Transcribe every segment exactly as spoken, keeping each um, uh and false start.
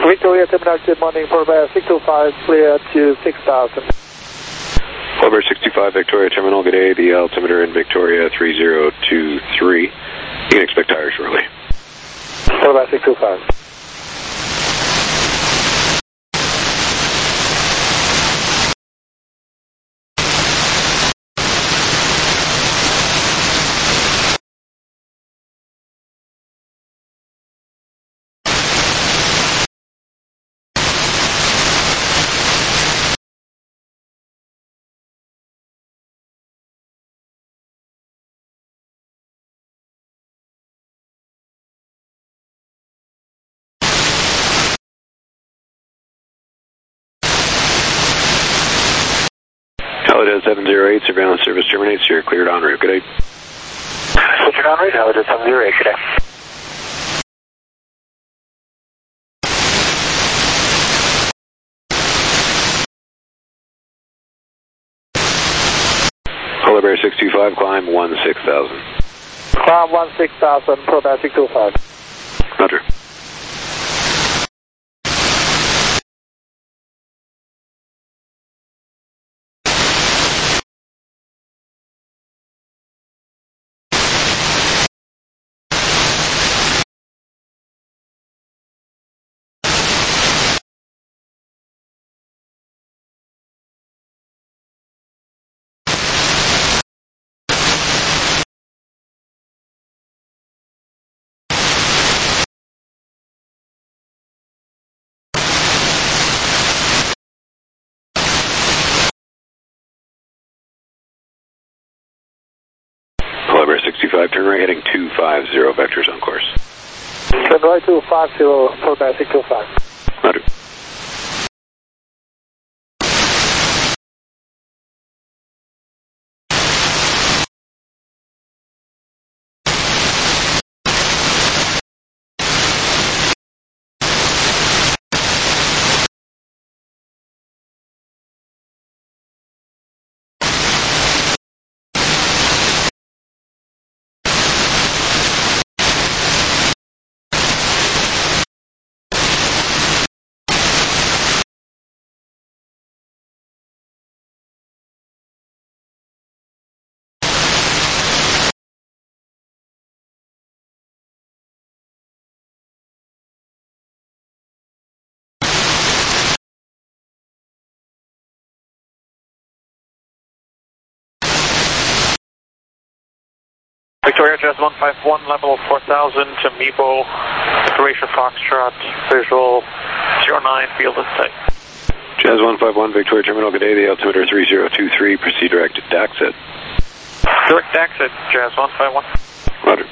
Victoria Terminal, good morning, for six two five, clear to six thousand. Over six two five Victoria Terminal, good day, the altimeter in Victoria three zero two three. You can expect tires shortly. Over six two five. Haliday seven zero eight, surveillance service terminates, you're cleared en route, good day. Switching en route, Haliday seven zero eight, good day. Haliday six two five, climb one six thousand. Climb one six thousand, Probat six two five. Roger. Haliday six two five, turn right heading two five zero, vectors on course. Turn right two five zero, Probat six two five. Roger. Victoria Jazz one five one, level four thousand to Meebo, Declaration Foxtrot, visual zero nine, field in sight. Jazz one five one, Victoria Terminal, good day, the altimeter three zero two three, proceed direct to Daxit. Direct Daxit, Jazz one five one. Roger.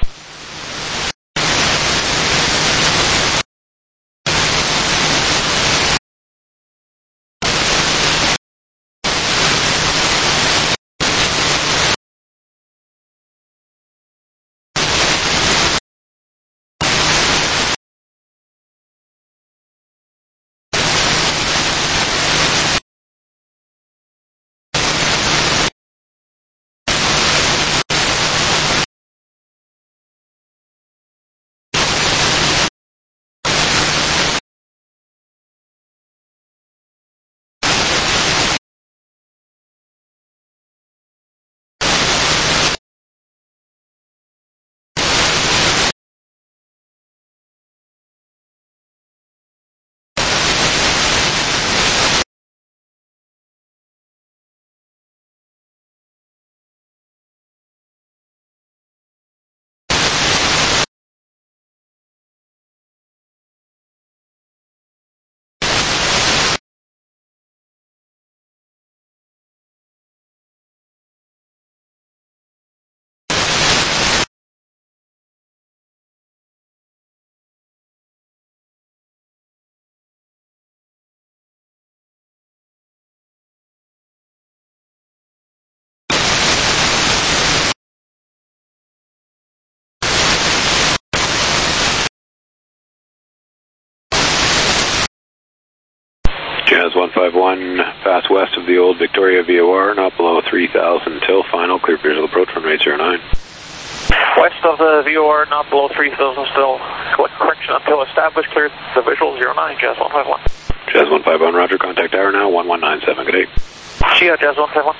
Jazz one five one, pass west of the old Victoria V O R, not below three thousand till final, clear visual approach from eight zero nine. West of the V O R, not below three thousand still. Select correction until established. Clear the visual zero nine, Jazz one five one. Jazz one five one, roger. Contact tower now, one one nine seven. Good day. Chia, Jazz one five one.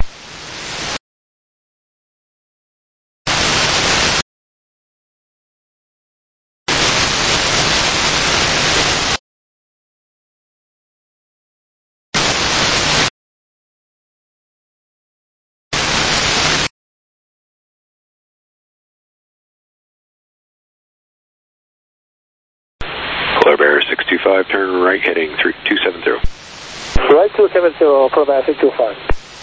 Polar Bear six two five, turn right heading three two seven zero. Right two seven zero, Polar Bear six two five.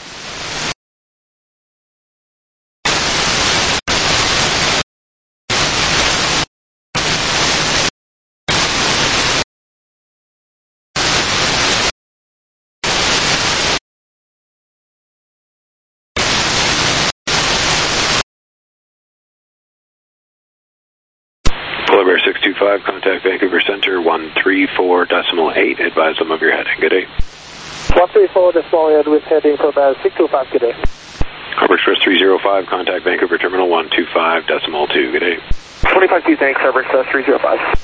Polar Bear six two five, contact Vancouver Center one three four decimal eight. Advise them of your heading. Good day. one three four decimal eight with heading Polar Bear six two five. Good day. Harbor Express three zero five, contact Vancouver Terminal one two five decimal two. Good day. twenty-five Q, thanks, Harbor Express three zero five.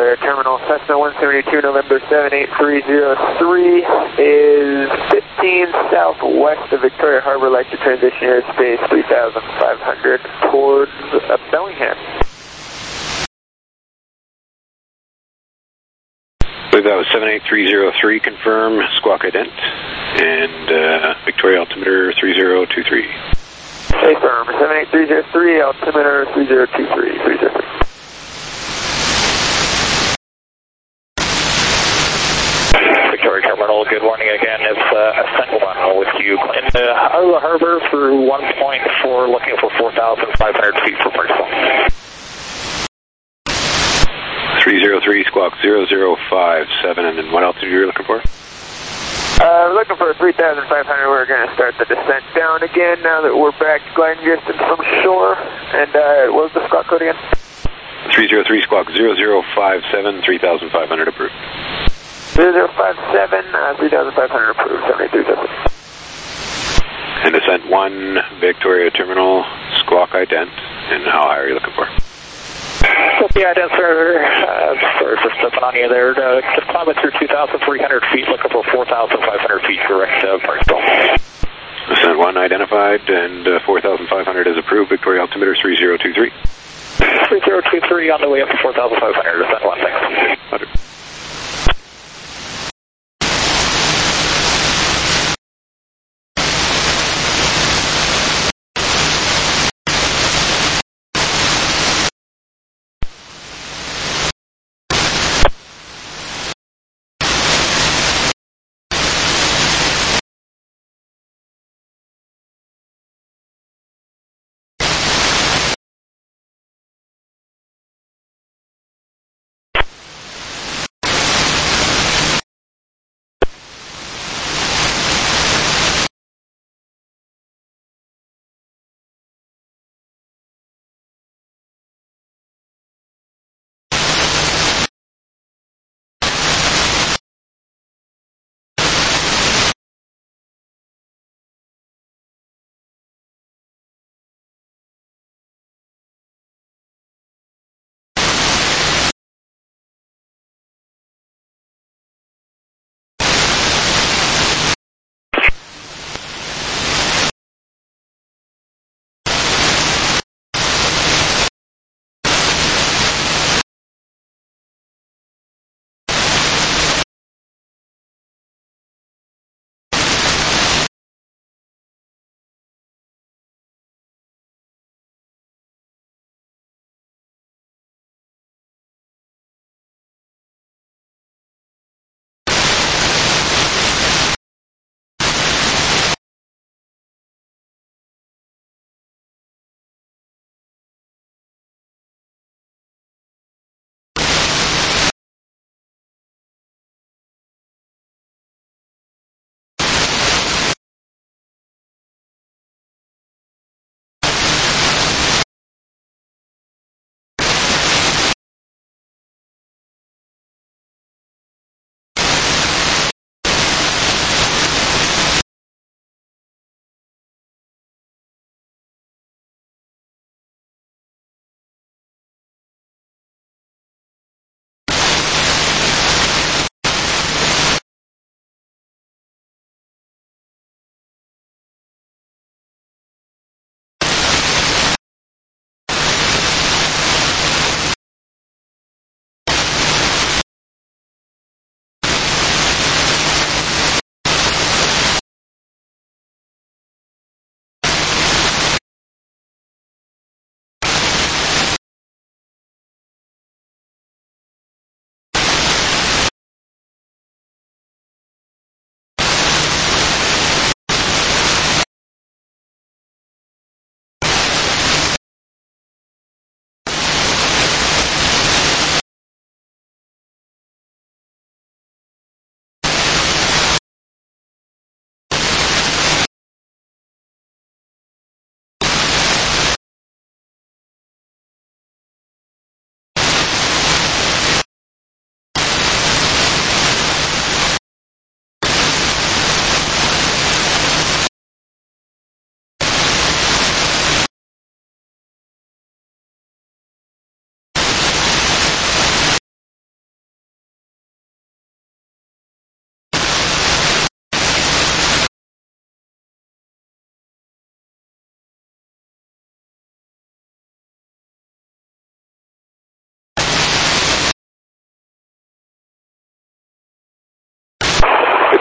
Victoria Terminal, Cessna one seventy-two, November seven eight three zero three is fifteen southwest of Victoria Harbor, like to transition airspace three thousand five hundred towards uh, Bellingham. I believe that was seven eight three zero three, confirm, squawk ident, and uh, Victoria altimeter three zero two three. Stay firm, seven eight three zero three, altimeter three zero two three, three zero three. Victoria Terminal, good morning again. It's uh, Ascent one with you in uh, out of the harbor through one point four, looking for four thousand five hundred feet for Bristol. three zero three, squawk zero zero five seven, and then what altitude are you looking for? Uh, we're looking for three thousand five hundred. We're going to start the descent down again now that we're back gliding distance from shore. And uh, what was the squawk code again? three zero three, squawk zero zero five seven, three thousand five hundred approved. zero zero five seven, uh, three thousand five hundred approved, seven eight three seven. And descent one, Victoria Terminal, squawk ident, and how high are you looking for? Yeah, that's sir. Uh, sorry for stepping on you there. Uh, just climbing through two thousand three hundred feet, looking for four thousand five hundred feet, direct uh, Bristol. Descent one identified, and uh, four thousand five hundred is approved. Victoria altimeter three zero two three. three zero two three on the way up to four thousand five hundred. Descent one, thanks.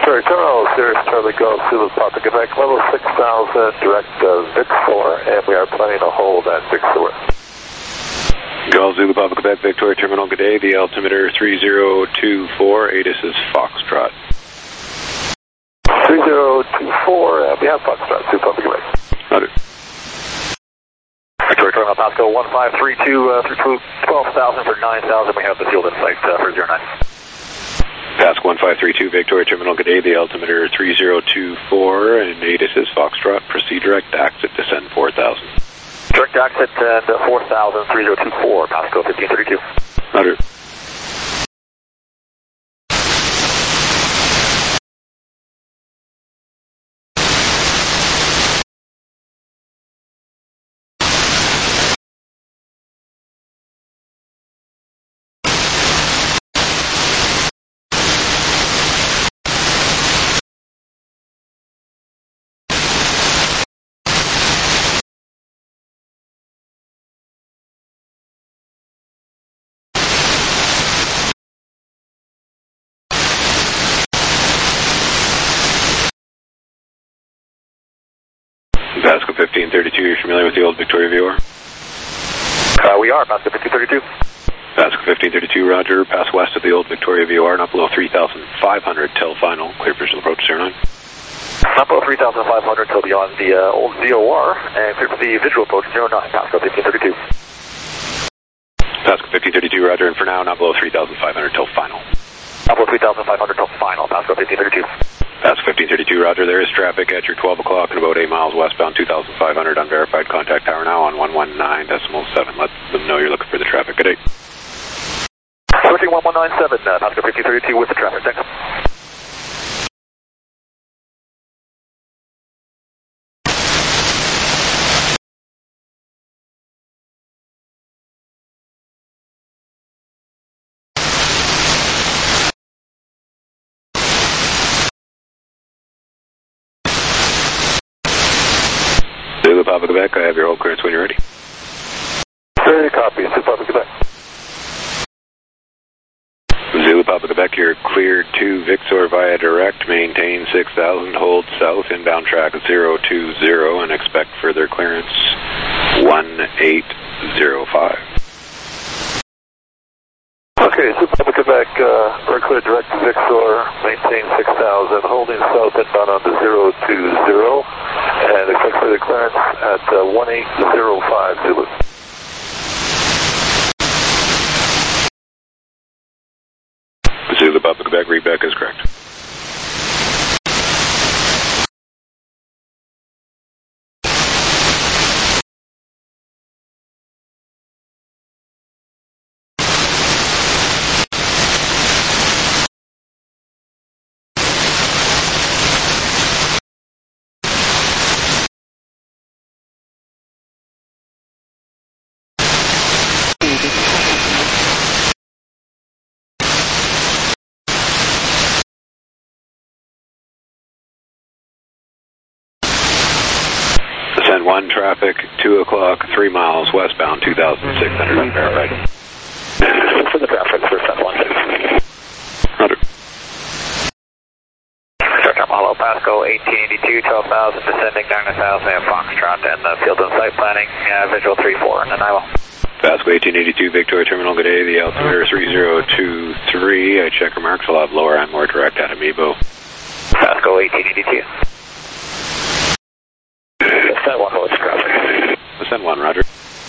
Victoria Terminal, Sirius Charlie Golf, Zulu Papa Quebec, level six thousand, direct uh, Vic four, and we are planning to hold at Vic four. Golf Zulu Papa Quebec, Victoria Terminal, good day. The altimeter three zero two four, A T I S is Foxtrot. three zero two four, and we have Foxtrot, Zulu Papa Quebec. Roger. Victoria Terminal, Pasco one five three two, uh, through twelve thousand for nine thousand, we have the field in sight uh, for zero nine. Pasco one five three two, Victoria Terminal, good day. The altimeter three zero two four, and A T I S is Foxtrot. Proceed direct, exit, descend four thousand. Direct exit and uh, four thousand, three zero two four, Pasco fifteen thirty-two. Roger. Pasco fifteen thirty-two, you're familiar with the old Victoria V O R? Uh, we are, Pasco fifteen thirty-two. Pasco fifteen thirty-two, roger. Pass west of the old Victoria V O R, not below three thousand five hundred till final. Clear visual approach zero nine. Not below three thousand five hundred till beyond the uh, old V O R, and clear for the visual approach zero nine, Pasco fifteen thirty-two. Pasco fifteen thirty-two, roger, and for now, not below three thousand five hundred till final. Not below three thousand five hundred till final, Pasco fifteen thirty-two. Pasco fifteen thirty-two, roger. There is traffic at your twelve o'clock and about eight miles westbound, two thousand five hundred unverified. Contact tower now on one one nine decimal seven. Let them know you're looking for the traffic. Good day. Switching one one nine seven, uh, Pasco fifteen thirty-two with the traffic. Thanks. Zulu Papa Quebec, I have your whole clearance when you're ready. Ready to copy, Zulu Papa Quebec. Zulu Papa Quebec, you're cleared to Victor via direct, maintain six thousand, hold south, inbound track zero two zero, and expect further clearance one eight zero five. Okay, Zulu Papa Quebec, uh, we're clear direct to Victor, maintain six thousand, holding south inbound on the zero two zero, and expect further clearance at uh, one eight zero five Zulu. Zulu Papa Quebec, read back is correct. Descend one traffic, two o'clock, three miles westbound, two thousand six hundred unverified. For the traffic, for Sun one. Roger. Start time, hello, Pasco eighteen eighty-two, twelve thousand, descending nine thousand, and Foxtrot, and the field and site planning, uh, visual three four, and then I will. Pasco eighteen eighty-two, Victoria Terminal, good day. The altimeter three zero two three. I check remarks. I'll have lower and more direct at Amiibo. Pasco eighteen eighty-two. Descend one, hold traffic. Descend one, roger.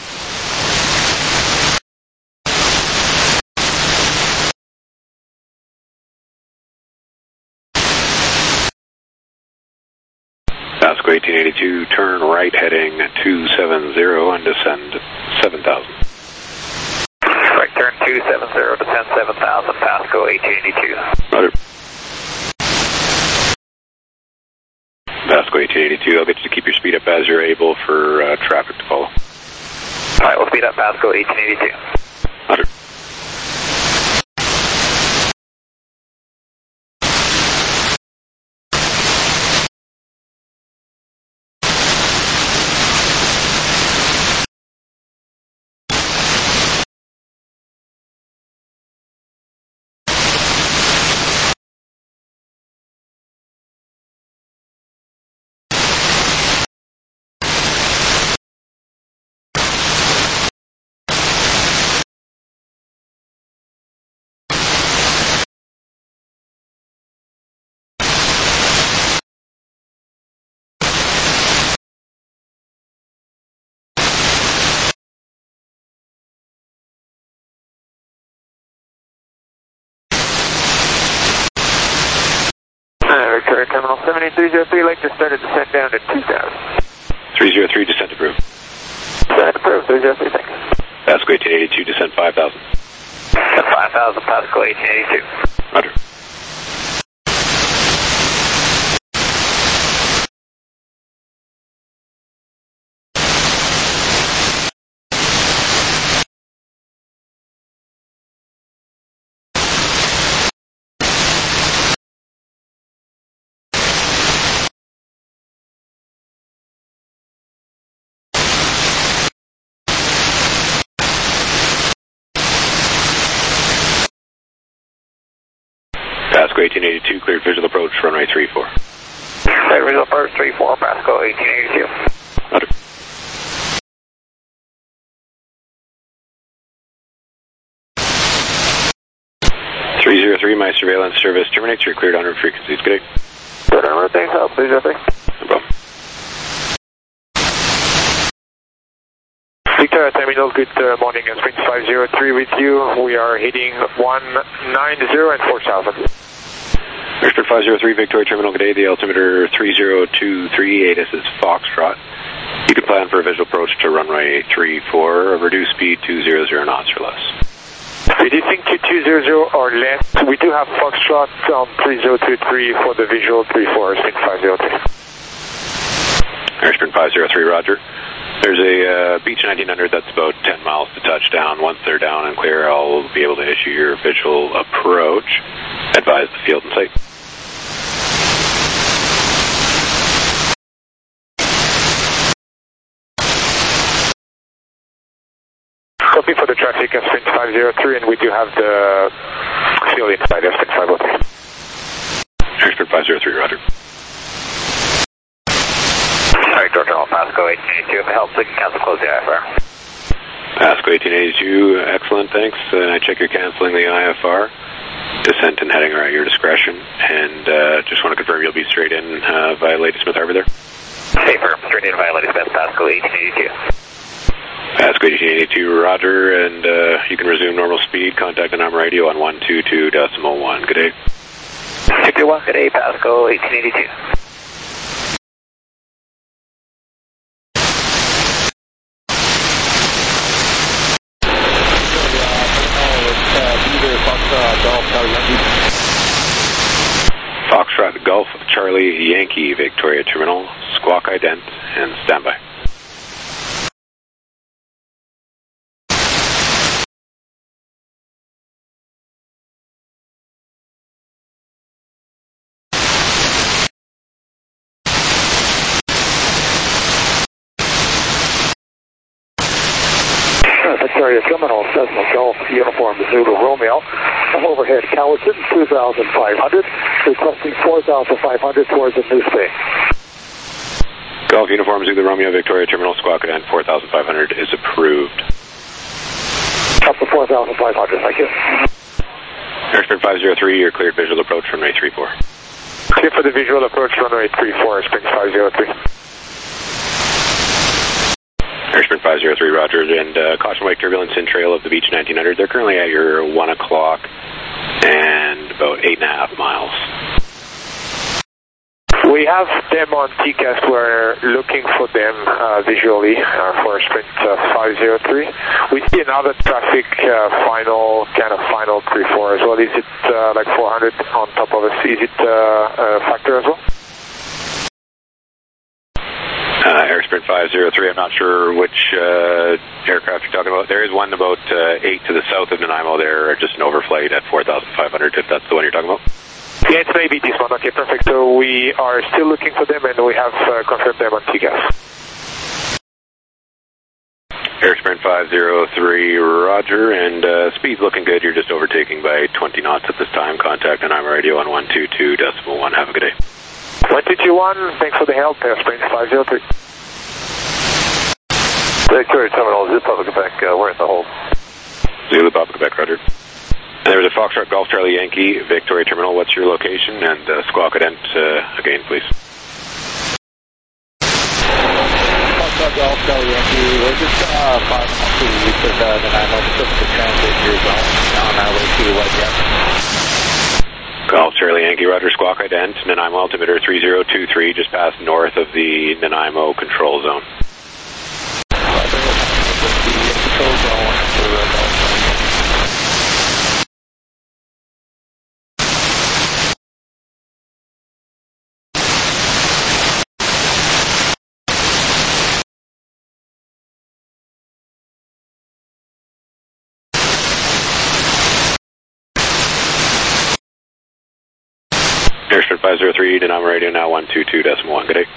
Pasco eighteen eighty-two, turn right heading two seven zero and descend seven thousand. Right turn two seven zero, descend seven thousand, Pasco eighteen eighty-two. Roger. Pasco eighteen eighty-two, I'll get you to keep your speed up as you're able for uh, traffic to follow. Alright, we'll speed up Pasco eighteen eighty-two. Roger. seven eight three zero three, like to start a descent down to two thousand. three zero three, descent approved. Descent approved, three zero three, thanks. Pasco eighteen eighty-two, descent five thousand. Descent five thousand, Pasco eighteen eighty-two. Roger. Pasco eighteen eighty-two, cleared visual approach, runway three four. Cleared visual approach, three four, Pasco eighteen eighty-two. Roger. three zero three, my surveillance service terminates. You're cleared on route frequencies. Good day. Good on route, thanks, help, three zero three. No problem. Victoria Terminal, good uh, morning, and Sprint five zero three with you. We are hitting one ninety and four thousand. Airspeed five zero three, Victoria Terminal, good day. The altimeter three zero two three, A T I S is Foxtrot. You can plan for a visual approach to runway three four, reduced speed two hundred knots or less. Reducing to two hundred or less. We do have Foxtrot on three zero two three for the visual three four, Sprint five zero three. Airspeed five zero three, roger. There's a uh, Beach nineteen hundred that's about ten miles to touchdown. Once they're down and clear, I'll be able to issue your visual approach. Advise the field and site. Copy for the traffic at Sprint five zero three, and we do have the field inside of Sprint five zero three. Airspeed five zero three, roger. Sorry, Georgia, Pasco eighteen eighty-two, if it helps, we can cancel close the I F R. Pasco eighteen eighty-two, excellent, thanks. And I check you're canceling the I F R. Descent and heading are at your discretion. And uh, just want to confirm you'll be straight in uh, via Ladysmith Harbor there. Safer, straight in via Ladysmith, Pasco eighteen eighty-two. Pasco eighteen eighty-two, roger, and uh, you can resume normal speed. Contact the number radio on one two two point one. Good day. two two one, good day, Pasco eighteen eighty-two. Foxtrot Golf Charlie Yankee, Victoria Terminal, squawk ident, and standby. Victoria Terminal, Cessna Golf Uniform Zulu Romeo. I'm overhead Cowichan, two thousand five hundred, requesting four thousand five hundred towards the new space. Golf Uniform Zulu Romeo, Victoria Terminal, squawk ident, four thousand five hundred is approved. Up to four thousand five hundred, thank you. Airspeed five zero three, you're cleared visual approach runway three four. Clear for the visual approach, runway three four, Sprint five zero three. Airspeed five zero three, roger, and uh, caution wake turbulence in trail of the Beach nineteen hundred. They're currently at your one o'clock and about eight and a half miles. We have them on T C A S. We're looking for them uh, visually uh, for Sprint uh, five zero three. We see another traffic uh, final, kind of final three four as well. Is it uh, like four hundred on top of us? Is it uh, a factor as well? Uh, Airspeed five zero three, I'm not sure which uh, aircraft you're talking about. There is one about uh, eight to the south of Nanaimo there, just an overflight at four thousand five hundred, if that's the one you're talking about. Yeah, it's maybe this one. Okay, perfect. So we are still looking for them, and we have uh, confirmed them on T C A S. Airspeed five zero three, roger, and uh, speed's looking good. You're just overtaking by twenty knots at this time. Contact Nanaimo radio on one two two point one. Have a good day. one two two one, thanks for the help, Airspeed five zero three. Victoria Terminal, Zulu Papa Quebec, uh, we're in the hold. Zulu Papa Quebec, roger. And there was a Foxtrot Golf Charlie Yankee, Victoria Terminal. What's your location? And uh, squawk ident uh, again, please. Foxtrot Golf Charlie Yankee, we're just uh, five miles to the east of uh, Nanaimo, Pacific Transit, your zone, on our way to White Gap. Golf Charlie Yankee, Roger, Squawk Ident, Nanaimo altimeter three zero two three, just past north of the Nanaimo control zone. Airstrip five zero three, Nanaimo radio now one two two decimal one. Good day.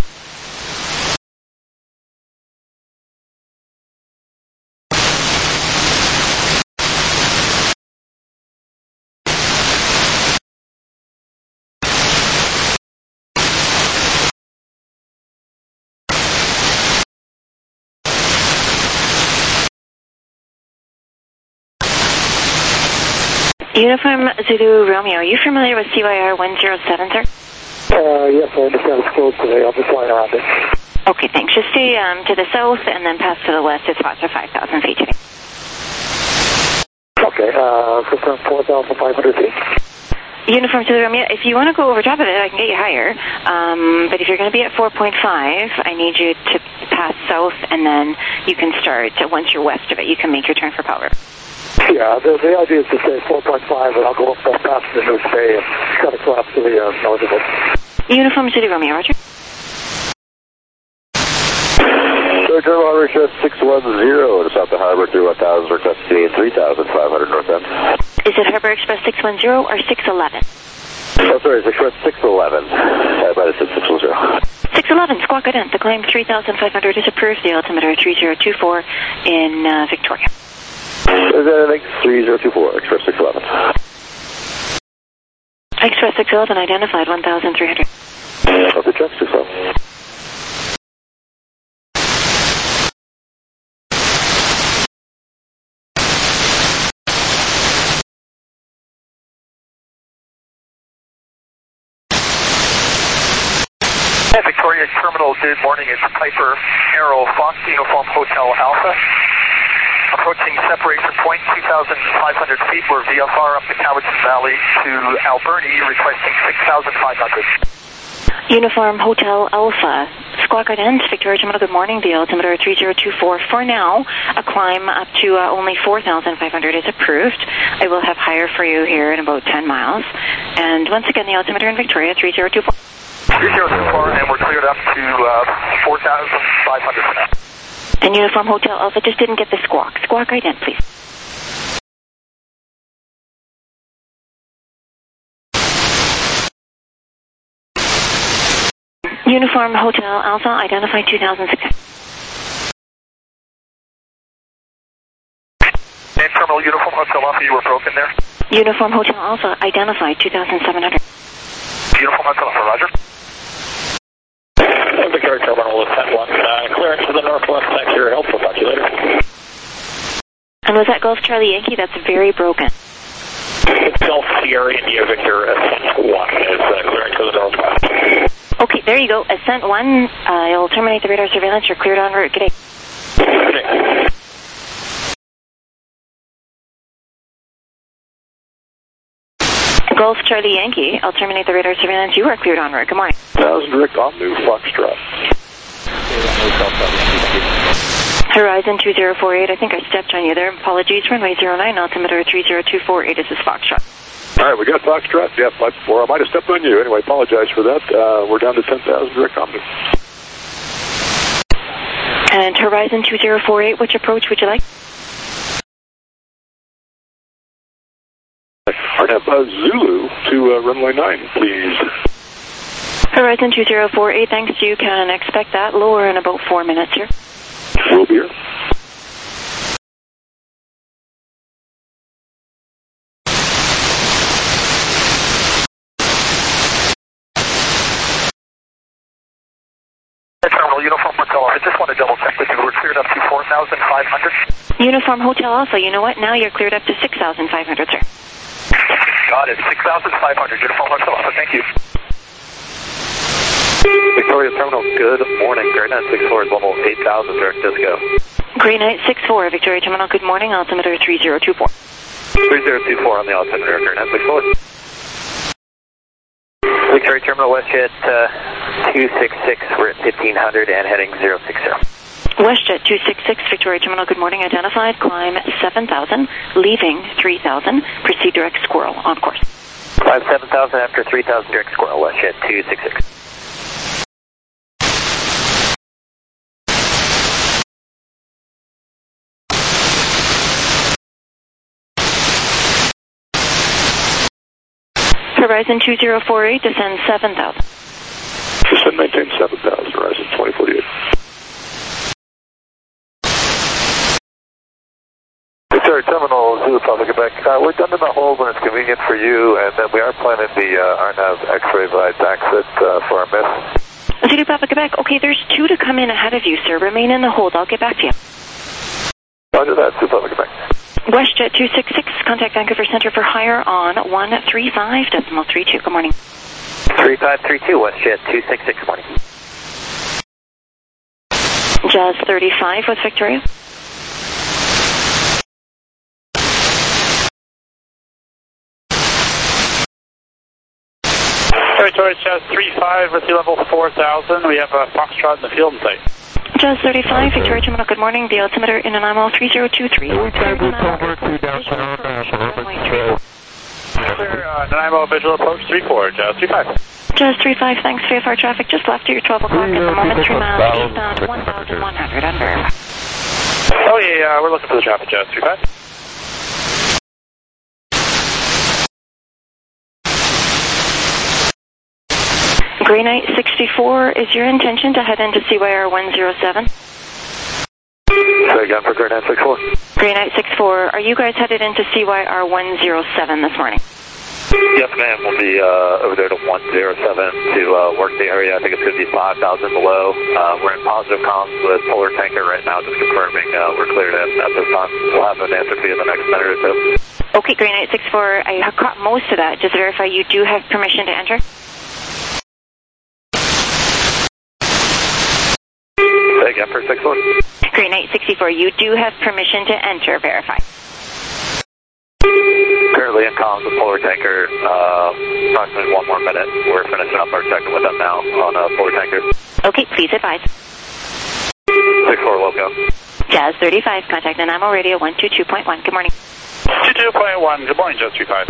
Uniform Zulu Romeo, are you familiar with C Y R one zero seven, sir? Uh, yes, I understand it's closed today. I'll just fly around it. Okay, thanks. Just stay um, to the south and then pass to the west. It's spots for five thousand feet today. Okay, uh, confirm four thousand five hundred feet. Uniform Zulu Romeo, if you want to go over top of it, I can get you higher. Um, but if you're going to be at four point five, I need you to pass south, and then you can start. Once you're west of it, you can make your turn for Powder. Yeah, the, the idea is to say four point five, and I'll go up past the News Bay and cut across to the uh, north of it. Uniform City Romeo, Roger. Sir, German Richard six one zero to South of Harbor through one thousand, request to three thousand five hundred northbound. Is it Harbor Express six one zero or six eleven? Oh, sorry, it's Express six eleven. I might have said six one zero. six eleven, Squawk Ident. The climb three thousand five hundred is approved. The altimeter three zero two four in uh, Victoria. Is that I think three zero two four, Express six eleven. Express six eleven identified one thousand three hundred. Okay, check six eleven. Victoria Terminal, good morning. It's Piper Arrow Fox Uniform Hotel Alpha. Approaching separation point, two thousand five hundred feet. We're V F R up the Cowichan Valley to Alberni, requesting six thousand five hundred. Uniform Hotel Alpha, Squawk Ident, Victoria Terminal, good morning. The altimeter three zero two four. For now, a climb up to uh, only four thousand five hundred is approved. I will have higher for you here in about ten miles. And once again, the altimeter in Victoria, three zero two four. three zero two four, and we're cleared up to uh, four thousand five hundred for now. And Uniform Hotel Alpha just didn't get the squawk. Squawk Ident, please. Uniform Hotel Alpha, identify two thousand six hundred. And Terminal Uniform Hotel Alpha, you were broken there. Uniform Hotel Alpha, identify two thousand seven hundred. Uniform Hotel Alpha, Roger. Victoria Terminal, Ascent one, uh, clearance to the northwest, thanks for your help, we'll talk to you later. And was that Golf Charlie Yankee? That's very broken. It's Golf Sierra India Victor, Ascent one is uh, clearing to the northwest. Okay, there you go. Ascent one, uh, I'll terminate the radar surveillance. You're cleared en route. Good day. Good day. Golf Charlie Yankee, I'll terminate the radar surveillance. You are cleared en route. Good morning. Thousand direct on New Foxtrot. Horizon two zero four eight, I think I stepped on you there. Apologies, runway zero nine, altimeter three zero two four eight, this is Foxtrot. All right, we got Foxtrot. Yep, I, or I might have stepped on you. Anyway, apologize for that. Uh, we're down to ten thousand direct on New. And Horizon two zero four eight, which approach would you like? I'd have uh, Zulu to uh, runway nine, please. Horizon two zero four eight, thanks. You can expect that lower in about four minutes here. We'll be here. Terminal Uniform Hotel Alpha, I just want to double check with you. We're cleared up to four thousand five hundred. Uniform Hotel Alpha, you know what? Now you're cleared up to six thousand five hundred, sir. Got it, six thousand five hundred. Uniform Hotel Alpha, thank you. Victoria Terminal, good morning. Great Night six four is level eight thousand, direct disco. Great Night six four, Victoria Terminal, good morning. Altimeter three zero two four. three zero two four on the altimeter, Great Night six four. Victoria Terminal, WestJet uh, two six six, we're at fifteen hundred and heading zero six zero. WestJet two six six, Victoria Terminal, good morning, identified, climb seven thousand, leaving three thousand, proceed direct Squirrel, on course. Climb seven thousand after three thousand, direct Squirrel, WestJet two six six. Horizon two zero four eight, descend seven thousand. Descend maintain seven thousand, Horizon twenty forty-eight. Victoria Terminal, Zulu Papa Quebec. Uh, we're done in the hold when it's convenient for you, and then we are planning the uh, R N A V X-ray via exit uh, for our miss. Zulu Papa Quebec, okay, there's two to come in ahead of you, sir. Remain in the hold. I'll get back to you. Roger that, Zulu Papa Quebec. WestJet two six six, contact Vancouver Center for hire on one three five decimal three two. Good morning. three five three two, WestJet two six six, morning. Jazz thirty-five with Victoria. Victoria Jazz three five with sea level four thousand. We have a Foxtrot in the field in sight. Jazz thirty-five, Victoria Terminal, good morning. The altimeter in an I M O three zero two three. Clear, uh, Nanaimo visual approach three four, Jazz three five. Jazz three five, thanks V F R traffic. Just left your twelve o'clock at the moment, three miles eastbound, one thousand one hundred, unverified. Oh yeah, uh, we're looking for the traffic, Jazz three five. Grey Knight sixty-four, is your intention to head into C Y R one zero seven? Say again for Grey Knight sixty-four. Grey Knight sixty-four, are you guys headed into C Y R one zero seven this morning? Yes, ma'am. We'll be uh, over there to one zero seven to uh, work the area. I think it's going to be five thousand below. Uh, we're in positive comms with Polar Tanker right now, just confirming uh, we're cleared in at this time. We'll have an answer for you in the next minute or two. Okay, Grey Knight sixty-four, I caught most of that. Just verify you do have permission to enter? Say again for sixty-four. Grey Knight sixty-four, you do have permission to enter, verify. Currently in comms with Polar Tanker, uh, approximately one more minute. We're finishing up our check-in with them now on uh, Polar Tanker. Okay, please advise. sixty-four, welcome. Jazz thirty-five, contact Nanaimo Radio one two two point one. Good morning. two two point one, good morning, Jazz three five.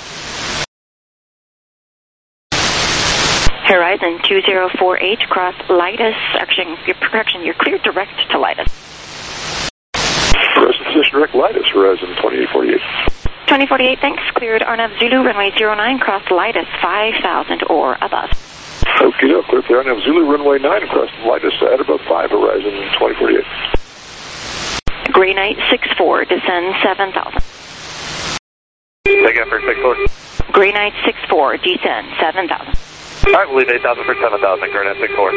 Horizon two zero four eight, cross Lidus. Actually, your correction, you're cleared direct to Lidus. Horizon position direct Lidus, Horizon twenty-eight forty-eight. twenty forty-eight, thanks. Cleared R N A V Zulu, runway zero nine, cross Lidus, five thousand or above. Okay, no, clear for R N A V Zulu, runway nine, across Lidus at about five, Horizon twenty forty-eight. Grey Knight sixty-four, descend seven thousand. Say again for sixty-four. Grey Knight sixty-four, descend seven thousand. All right, we'll leave eight thousand for seven thousand, Grey Knight sixty-four.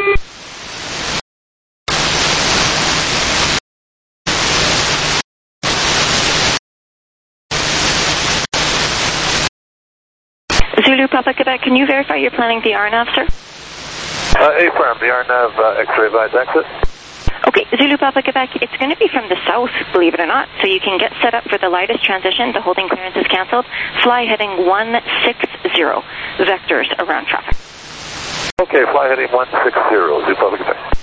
Zulu Papa Quebec, can you verify you're planning the R N A V, sir? Uh, affirm, the R N A V uh, X-ray via exit. Okay, Zulu Papa Quebec, it's going to be from the south, believe it or not, so you can get set up for the Lidus transition. The holding clearance is canceled. Fly heading one six zero, vectors around traffic. Okay, fly heading one six zero, Zulu Papa Quebec.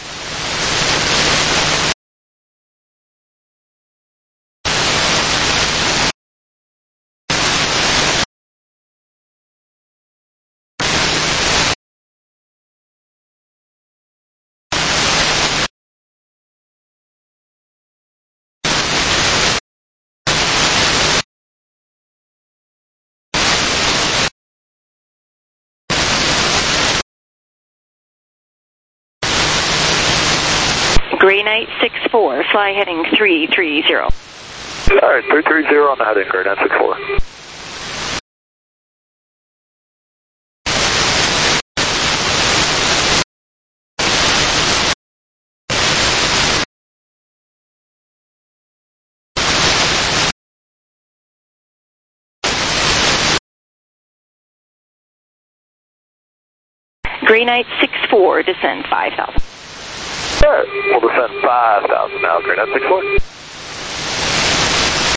Grey Knight sixty-four, fly heading three three zero. All right, three three zero on the heading, Grey Knight sixty-four. Grey Knight sixty-four, descend five thousand. All right, we'll descend five thousand now, Grey Knight sixty-four.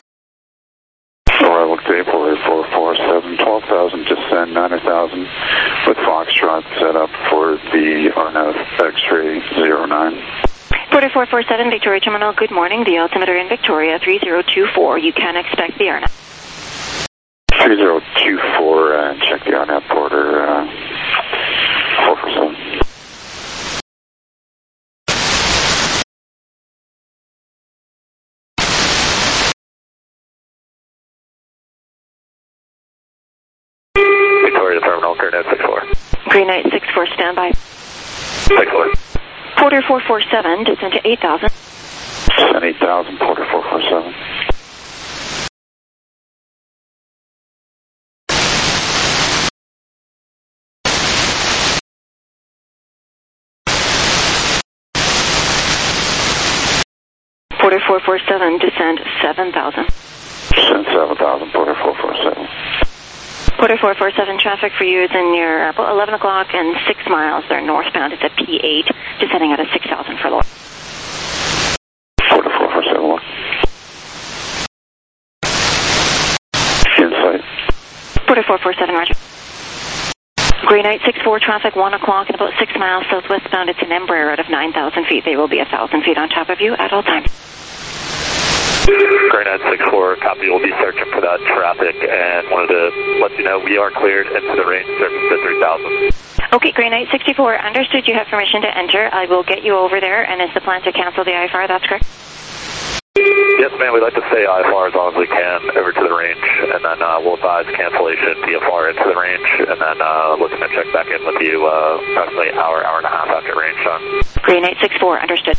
Arrival table is four four seven, twelve thousand, descend nine thousand. With Foxtrot set up for the R N F X-ray zero nine. Porter four four seven, Victoria Terminal, good morning. The altimeter in Victoria, three zero two four. You can expect the R N F. three zero two four, and uh, check the R N F Porter uh, four four seven. Victoria Terminal, Green Knight six four. Green Knight six four, standby. six four. Porter four four seven, descend to eight thousand. Descend eight thousand, Porter four four seven. Porter four four seven, descend seven thousand. Descend seven thousand, Porter four four seven. Porter four four seven, traffic for you is in near about eleven o'clock and six miles. They're northbound. It's a P eight, descending out of six thousand for lower. Porter four four seven one. Insight. Porter four four seven, roger. Green Knight six four, traffic one o'clock and about six miles southwestbound. It's an Embraer out of nine thousand feet. They will be one thousand feet on top of you at all times. Green Knight six four, copy. We'll be searching for that traffic and wanted to let you know we are cleared into the range surface to three thousand. Okay, Green Knight sixty-four, understood. You have permission to enter. I will get you over there, and is the plan to cancel the I F R? That's correct? Yes, ma'am. We'd like to stay I F R as long as we can over to the range, and then uh, we'll advise cancellation P F R into the range, and then uh, looking to check back in with you uh, approximately an hour, hour and a half after range done. Green Knight six four, understood.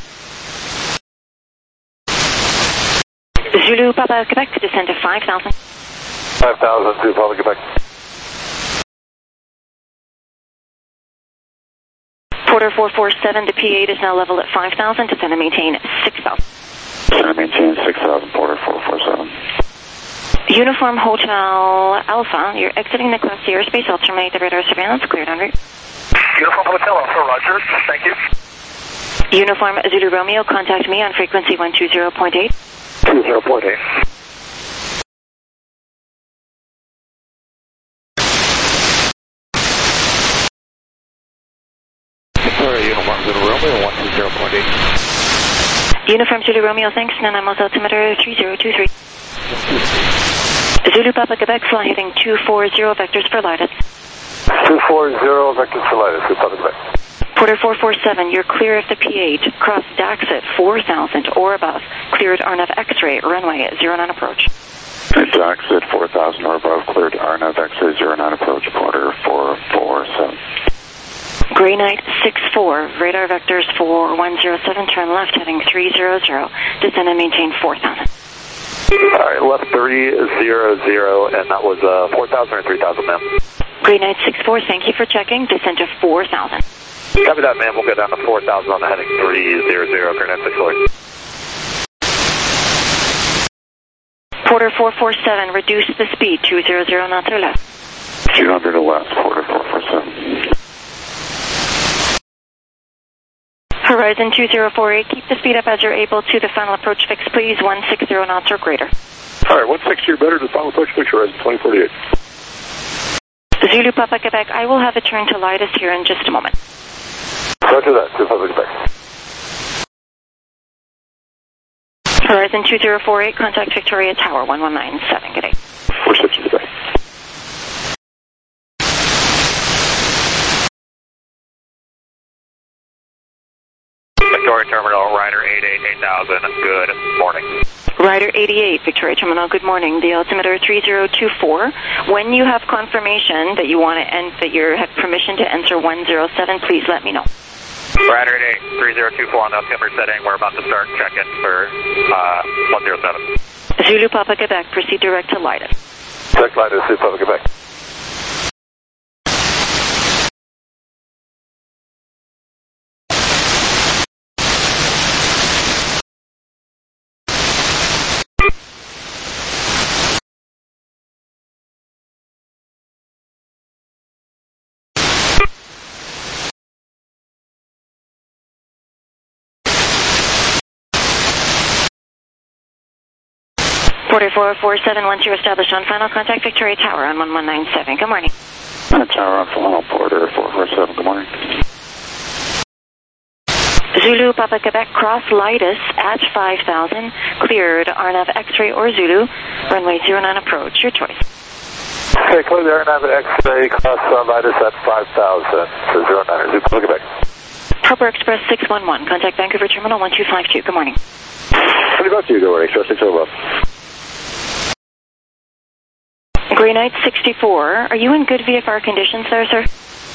Zulu Papa Quebec, descend to five thousand. five thousand, Zulu Papa Quebec. Porter four four seven, the P eight is now level at five thousand, descend and maintain six thousand. Descend and maintain six thousand, Porter four four seven. Uniform Hotel Alpha, you're exiting the Class C airspace. I'll terminate the radar surveillance, cleared en route. Uniform Hotel Alpha, roger. Thank you. Uniform Zulu Romeo, contact me on frequency one two zero point eight. two zero point eight. Sorry, Uniform Zulu Romeo, one two zero point eight. Uniform Zulu Romeo, thanks. Nanaimos altimeter three zero two three. Zulu Papa Quebec, fly heading two four zero, vectors for Lidas. two four zero, vectors for Lidas, Zulu Papa Quebec. Porter four four seven, you're clear of the P eight. Cross Daxit four thousand or above. Cleared R N F X-ray, runway at zero nine approach. Daxit four thousand or above, cleared R N F X-ray zero nine approach, Porter four four seven. Grey Knight six four, radar vectors for one zero seven, turn left heading three zero zero. Descend and maintain four thousand. Alright, left three zero zero, and that was uh, four thousand or three thousand, ma'am. Grey Knight six four, thank you for checking. Descend to four thousand. Copy that, ma'am. We'll go down to four thousand on the heading three zero zero, Green Knight six four. Porter four four seven, reduce the speed, two hundred knots or less. two hundred or less, Porter four four seven. Horizon two zero four eight, keep the speed up as you're able to the final approach fix, please, one sixty knots or greater. Alright, one sixty or better to the final approach fix, Horizon twenty forty-eight. Zulu Papa Quebec, I will have a turn to Lidas here in just a moment. Roger that, Zulu Papa Quebec. Horizon two zero four eight, contact Victoria Tower, one one nine seven, good day. Reception today. Victoria Terminal, Rider eight eight eight thousand, good morning. Rider eighty-eight, Victoria Terminal, good morning. The altimeter three zero two four. When you have confirmation that you want to end, that you have permission to enter one zero seven, please let me know. Rider eight eight, three zero two four on the altimeter setting. We're about to start check-in for uh, one zero seven. Zulu Papa Quebec, proceed direct to Lidas. Direct Lidas, Zulu Papa Quebec. Porter four four seven, once you're established on final, contact Victoria Tower on one one nine seven. Good morning. Tower on Final Porter, four four seven, good morning. Zulu Papa Quebec, cross Lidus at five thousand, cleared R N A V X-ray or Zulu, runway zero nine approach, your choice. Okay, clear the R N A V X-ray, cross uh, Lidus at five thousand, so zero nine, Zulu Papa Quebec. Harbour Express six one one, contact Vancouver Terminal one two five two, good morning. What about you, good morning, Express six one one. Grey Knight sixty-four, are you in good V F R conditions there, sir?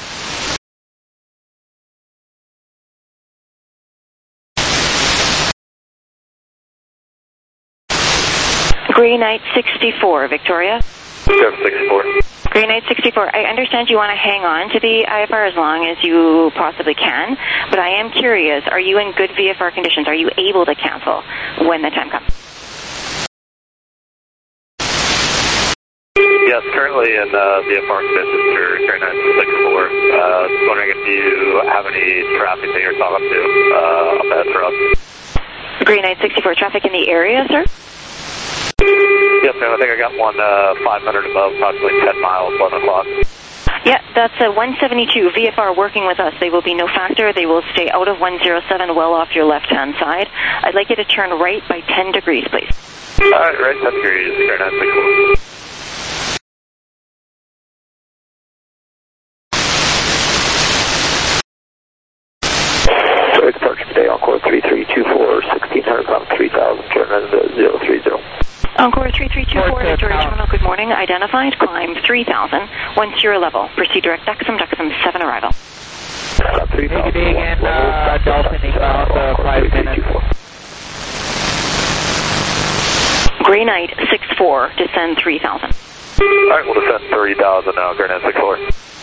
Grey Knight sixty-four, Victoria. sixty-four. Grey Knight sixty-four, I understand you want to hang on to the I F R as long as you possibly can, but I am curious, are you in good V F R conditions? Are you able to cancel when the time comes? Yes, currently in uh, V F R conditions for Grey Knight sixty-four. Uh, just wondering if you have any traffic that you're talking to uh, up ahead for us. Grey Knight sixty-four, traffic in the area, sir? Yes, ma'am. I think I got one uh, five hundred above, approximately ten miles, eleven o'clock. Yeah, that's a one seventy-two. V F R working with us. They will be no factor. They will stay out of one oh seven, well off your left-hand side. I'd like you to turn right by ten degrees, please. All right, right, ten degrees, Grey Knight sixty-four. Departure today, Encore three three two four, sixteen hundred, about three thousand, turn into zero three zero. Encore three three two four, Victoria Terminal, good morning. Identified, climb three thousand, one zero level. Proceed direct Dexum, Dexum seven arrival. three thousand, Good day again, uh, Dolphin, about uh, five minutes. Grey Knight six four, descend three thousand. All right, we'll descend three thousand now, Grey Knight sixty-four.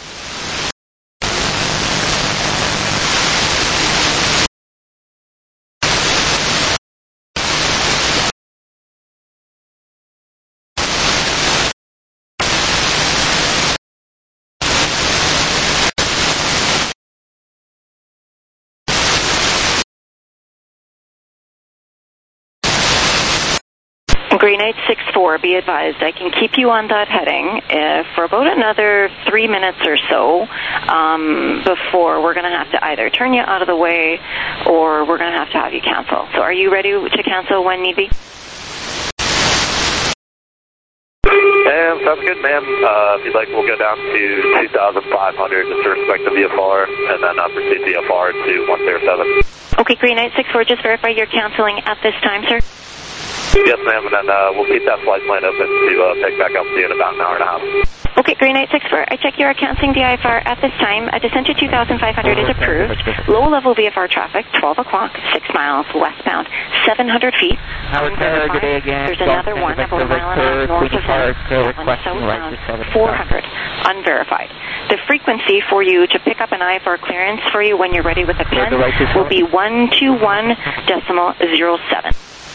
Grey Knight six four, be advised, I can keep you on that heading uh, for about another three minutes or so um, before we're going to have to either turn you out of the way or we're going to have to have you cancel. So are you ready to cancel when need be? Um, sounds good, ma'am. Uh, if you'd like, we'll go down to two thousand five hundred just to respect the V F R, and then uh, proceed V F R to one oh seven. Okay, Grey Knight six four, just verify you're canceling at this time, sir. Yes, ma'am, and then uh, we'll keep that flight plan open to uh, pick back up to you in about an hour and a half. Okay, Grey Knight six four, I check you are canceling the I F R at this time. A descent to two thousand five hundred is approved. Low-level V F R traffic, twelve o'clock, six miles westbound, seven hundred feet. Good day again. There's another one about a mile and a half north of that, southbound, four hundred, unverified. The frequency for you to pick up an I F R clearance for you when you're ready with a pen will be one two one decimal zero seven.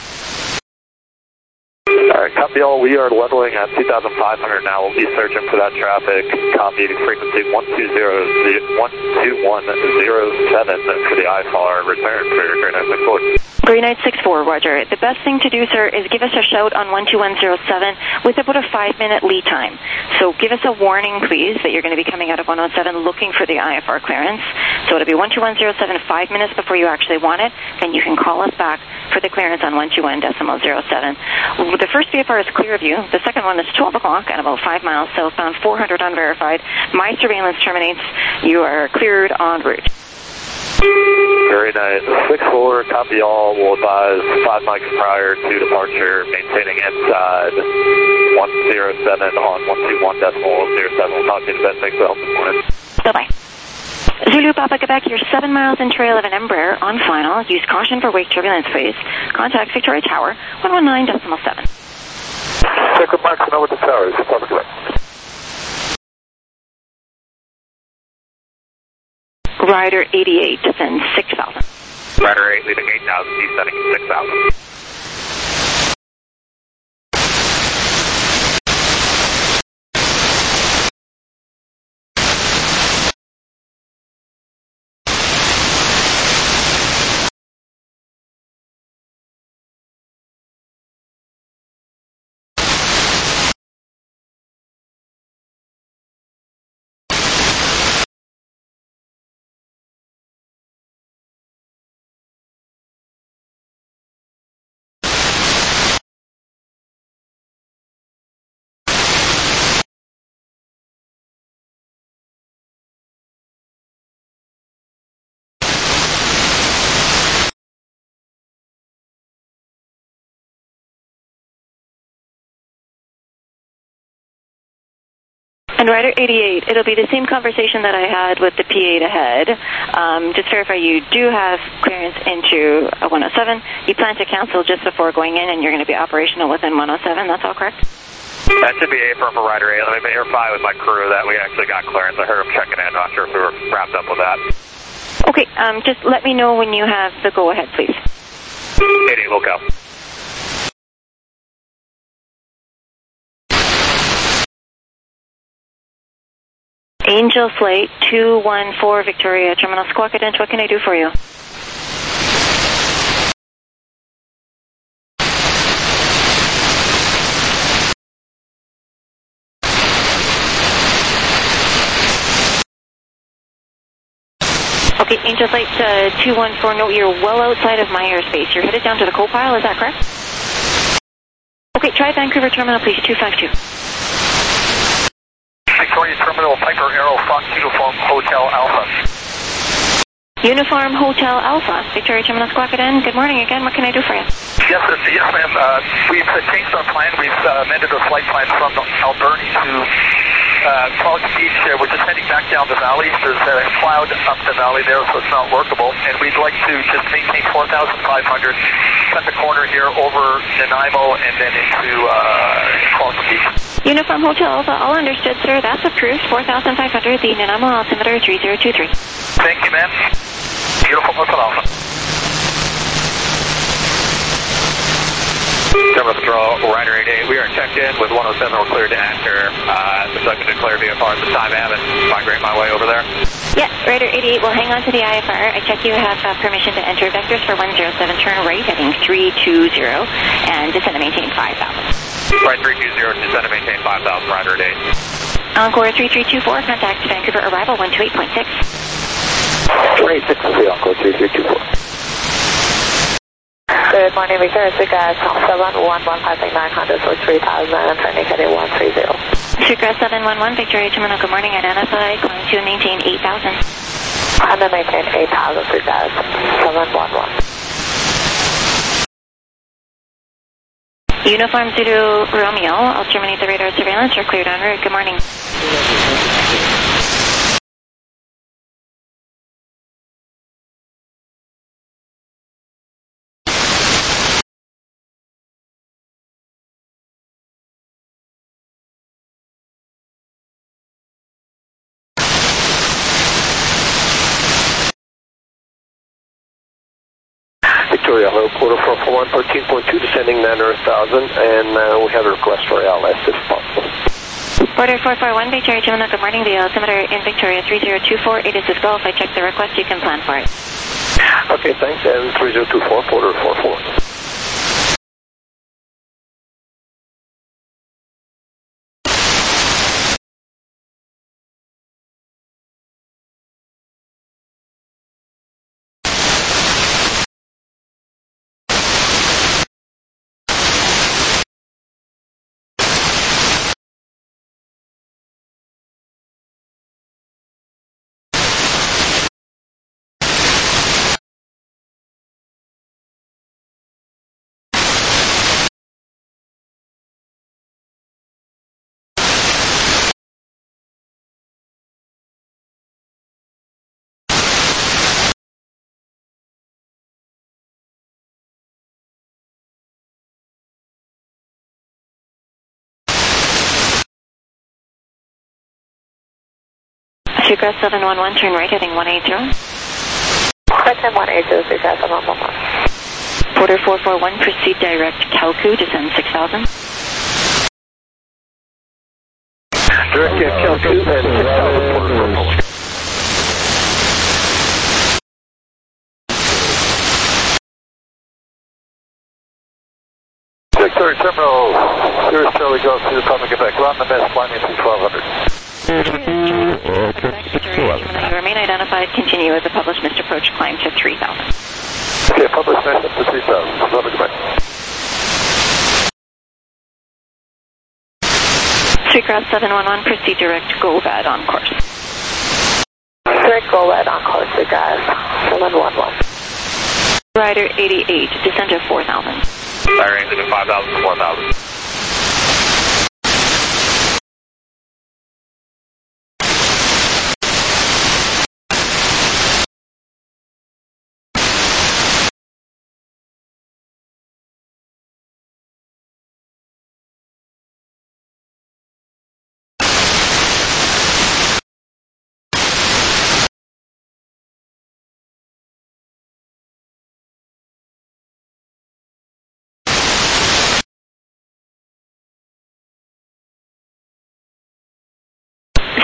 All right, copy all. We are leveling at two thousand five hundred now. We'll be searching for that traffic. Copy frequency one two zero, one two one zero seven for the I F R return for Grey Knight six four. Grey Knight six four, Roger. The best thing to do, sir, is give us a shout on one two one zero seven with about a five-minute lead time. So give us a warning, please, that you're going to be coming out of one oh seven looking for the I F R clearance. So it'll be one two one zero seven five minutes before you actually want it, and you can call us back for the clearance on one two one decimal zero seven. The first V F R is clear of you. The second one is twelve o'clock and about five miles southbound, four hundred unverified. My surveillance terminates. You are cleared en route. Very nice. six four, copy all. We'll advise five mics prior to departure, maintaining inside one oh seven on one two one decimal zero seven. We'll talk to you in a bit. Thanks for helping this morning. Bye-bye. Zulu Papa Quebec, you're seven miles in trail of an Embraer on final. Use caution for wake turbulence, please. Contact Victoria Tower, one one nine decimal seven. Check with Marks and over the towers. Papa Quebec. Rider eighty-eight, descend six thousand. Rider eight, leaving eight thousand, descending six thousand. And Rider eighty-eight, it'll be the same conversation that I had with the P eight ahead. Um, just verify you do have clearance into a one oh seven. You plan to cancel just before going in, and you're going to be operational within one oh seven. That's all correct? That should be affirmed for Rider eight. Let me verify with my crew that we actually got clearance. I heard them checking in. Not sure if we were wrapped up with that. Okay, um, just let me know when you have the go-ahead, please. eighty-eight will go. Angel Flight two one four Victoria Terminal Squawk Identity, what can I do for you? Okay, Angel Flight uh, two one four, no, you're well outside of my airspace. You're headed down to the coal pile, is that correct? Okay, try Vancouver Terminal, please, two five two. Victoria Terminal, Piper Aero, Fox Uniform Hotel Alpha. Uniform Hotel Alpha, Victoria Terminal Squawk Identity. Good morning again, what can I do for you? Yes, sir. Yes, ma'am. Uh, we've uh, changed our plan. We've uh, amended our flight plan from Alberni to uh, Falls Beach. Uh, we're just heading back down the valley. There's a cloud up the valley there, so it's not workable. And we'd like to just maintain four thousand five hundred, cut the corner here over Nanaimo and then into uh, Falls Beach. Uniform Hotel Alpha, all understood, sir. That's approved. four thousand five hundred, the Nanaimo altimeter three zero two three. Thank you, ma'am. Beautiful Hotel Alpha. Terminal Control, Rider eighty-eight. We are checked in with one oh seven. We're cleared to enter. Uh, the subject declared V F R at the time. I haven't migrate my way over there. Yeah, Rider eighty-eight will hang on to the I F R. I check you have uh, permission to enter vectors for one oh seven. Turn right, heading three two zero, and descend and maintain five thousand. Right, three two zero, descend and maintain five thousand, Rider eighty-eight. Encore three three two four, contact Vancouver arrival one two eight point six. twenty-six is the Encore three three two four. Good morning, Victoria Sugar seven one one passing nine hundred for three thousand and turning heading one three zero. Sugar seven one one, Victoria Terminal, good morning, identify, climb to maintain eight thousand. And then maintain eight thousand, Sugar seven one one. Uniform Zulu Romeo, I'll terminate the radar surveillance, you're cleared en route, good morning. Victoria, hello, quarter four four one, thirteen point two, descending nine hundred thousand, and uh, we have a request for L S if possible. Border four four one, Victoria Terminal, good morning, the altimeter in Victoria three zero two four, it is a go. If I check the request, you can plan for it. Okay, thanks, and three zero two four, border four four. Sugar seven one one, turn right, heading one eight zero. Question one eight zero, Sugar seven one one. Border four four one, proceed direct Calcu, descend six thousand. Direct at Calcu, and six thousand, border four four one. Victoria Terminal, Sirius Charlie Golf to the Republic of Quebec. Run the mess, climbing to twelve hundred. You remain identified, continue as a published missed approach, climb to three thousand. Okay, published missed up to three thousand. Republic of Quebec. Street Cross seven one one, proceed direct Go Bad on course. Direct Go Bad on course, Sugar seven one one. Rider eighty-eight, descend to four thousand. Rider eight to five thousand to four thousand.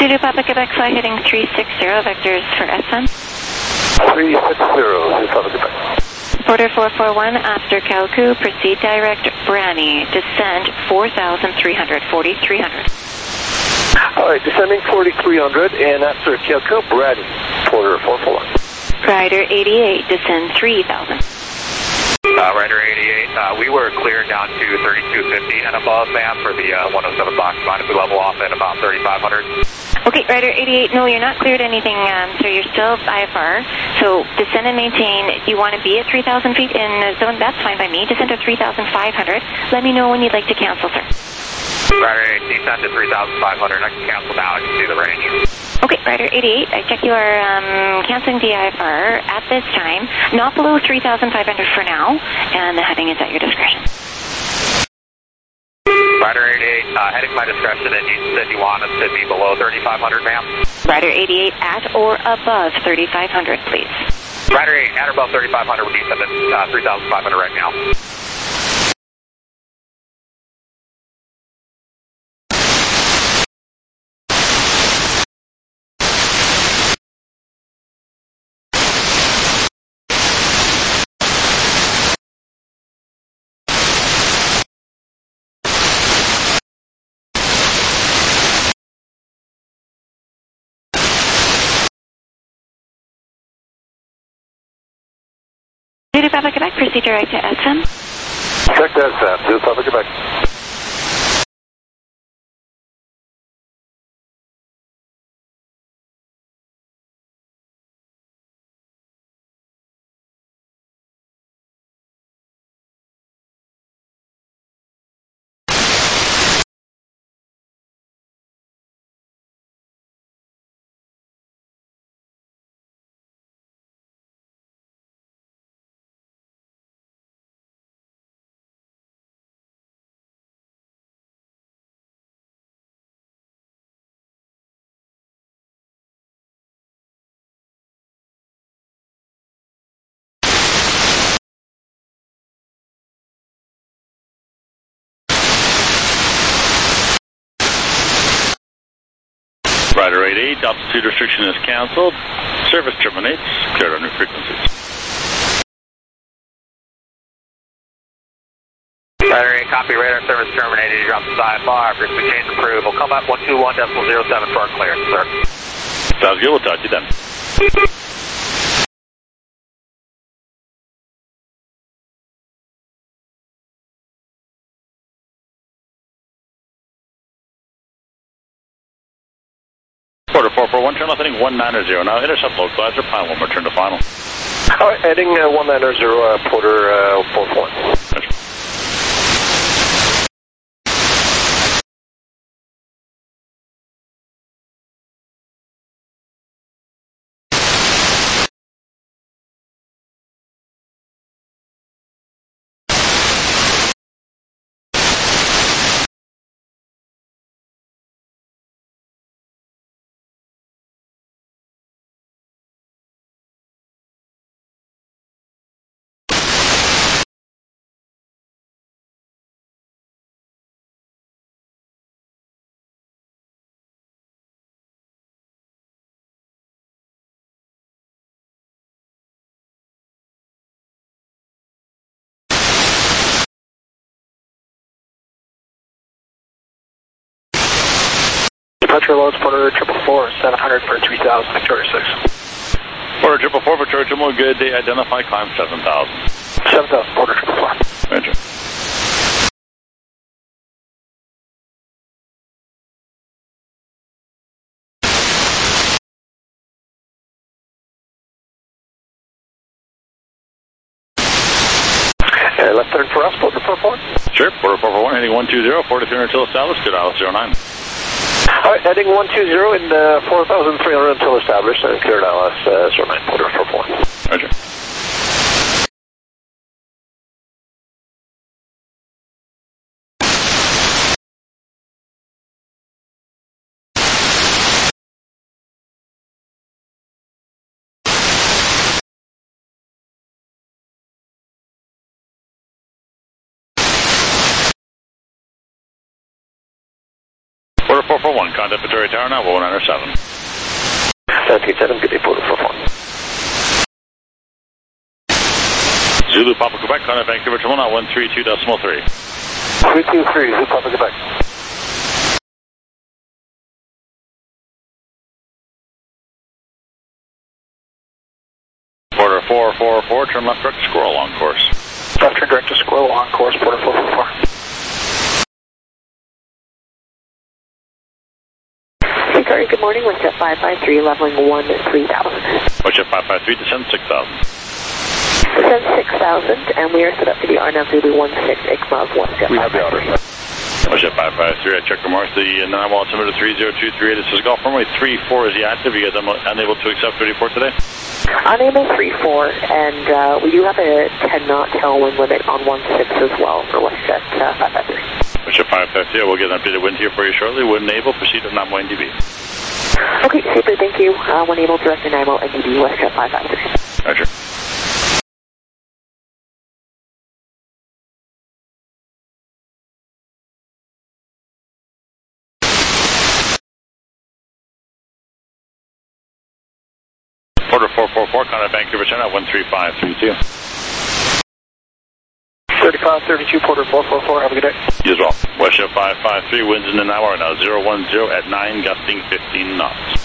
Zulu Papa Quebec fly heading three six zero, vectors for S M. three six zero, Zulu Papa Quebec. Porter four four one, after Calcu, proceed direct Brani, descend four thousand three hundred, forty-three hundred. All right, descending forty-three hundred, and after Calcu, Brani, Porter four four one. Rider eighty-eight, descend three thousand. Uh, Rider eighty-eight, uh, we were cleared down to thirty-two fifty and above, ma'am, for the uh, one oh seven box line. If we level off at about thirty-five hundred. Okay, Rider eighty-eight, no, you're not cleared anything, um, so you're still I F R. So descend and maintain. You want to be at three thousand feet in the zone? That's fine by me. Descend to three thousand five hundred. Let me know when you'd like to cancel, sir. Rider eight, descend to three thousand five hundred. I can cancel now. I can see the range. Okay, Rider eighty-eight, I check you are um, canceling the I F R at this time, not below three thousand five hundred for now, and the heading is at your discretion. Rider eighty-eight, uh, heading my discretion, and you said you want us to be below thirty-five hundred, ma'am? Rider eighty-eight, at or above thirty-five hundred, please. Rider eight, at or above thirty-five hundred, would descend at uh, three thousand five hundred right now. Zulu Papa Quebec, proceed direct to S M. Check that, Sam. Zulu Papa Quebec. Rider eighty-eight, altitude restriction is canceled. Service terminates. Cleared on new frequencies. Rider eight, copy, radar service terminated. You dropped the I F R. Frequency change approved. We'll come back one two one point zero seven for our clearance, sir. Sounds good. We'll talk to you then. Porter four four one, turn left heading one nine zero. Now intercept localizer, final one, return to final. All right, heading uh, one nine zero, uh, Porter uh, four four one. Roger. Departure loads, Porter triple four, seven hundred for three thousand, Victoria six. Porter triple four, Victoria Jumbo, good day, identify, climb seven thousand. seven thousand, Porter triple four. Roger. Uh, left turn for us, Porter four four one. Sure, Porter four four one, heading one two zero, forty three hundred until established, good Alice zero nine. All right, heading one two zero in uh, four thousand three hundred until established, and cleared Alice uh, zero nine, Porter four four one. Roger. four four one, contact Victoria Tower now, one nine seven. seventeen seven, good day, Porter four four one. Zulu Papa Quebec, contact Vancouver Terminal now, one three two decimal three. three two three, Zulu Papa Quebec. Porter four four four, turn left direct to Squirrel on course. Left turn direct to Squirrel on course, Porter four four four. Victoria, good morning. WestJet five five three, leveling one three thousand. WestJet five five three, descend six thousand. Descend six thousand, and we are set up for the R N A V Zulu one six, I C M O V, WestJet. We have the order. WestJet five five three, I checked the mark, the nine one altimeter three zero two three eight, it says Golf runway three four, is he active? You guys unable to accept thirty-four today? Unable three four, and uh, we do have a ten knot tailwind limit on one six as well for WestJet uh, five five three. WestJet five five three, we'll get an updated wind here for you shortly. Wind able, proceed with nine one D B. Okay, super, thank you. Uh, when able, direct to N Y M O N D B, WestJet five five three. Roger. Porter four four four, contact Vancouver China, one three five three two. thirty-five thirty-two, Porter four four four, have a good day. You as well. WestJet five five three, winds in an hour now, zero one zero at nine, gusting fifteen knots.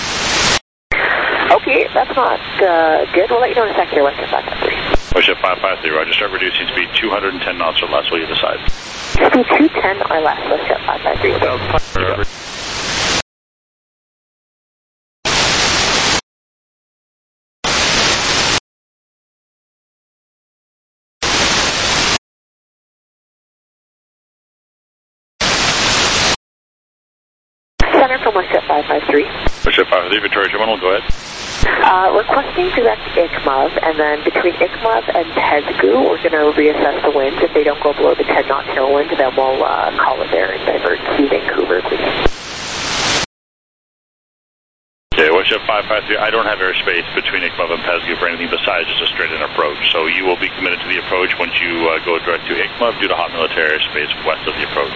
Okay, that's not uh, good. We'll let you know in a sec here, WestJet five five three. WestJet five five three, roger. Start reducing speed two hundred ten knots or less, will you decide? Speed two ten or less, WestJet five five three. Forever. Center from WestJet five five three. WestJet five five three, Victoria Terminal, go ahead. Uh, requesting direct I C M O V, and then between I C M O V and Pesgu, we're going to reassess the winds. If they don't go below the ten knot tailwind, then we'll uh, call it there and divert to Vancouver, please. Okay, WestJet five five three, I don't have airspace between I C M O V and Pesgu for anything besides just a straight-in approach. So you will be committed to the approach once you uh, go direct to I C M O V due to hot military airspace west of the approach.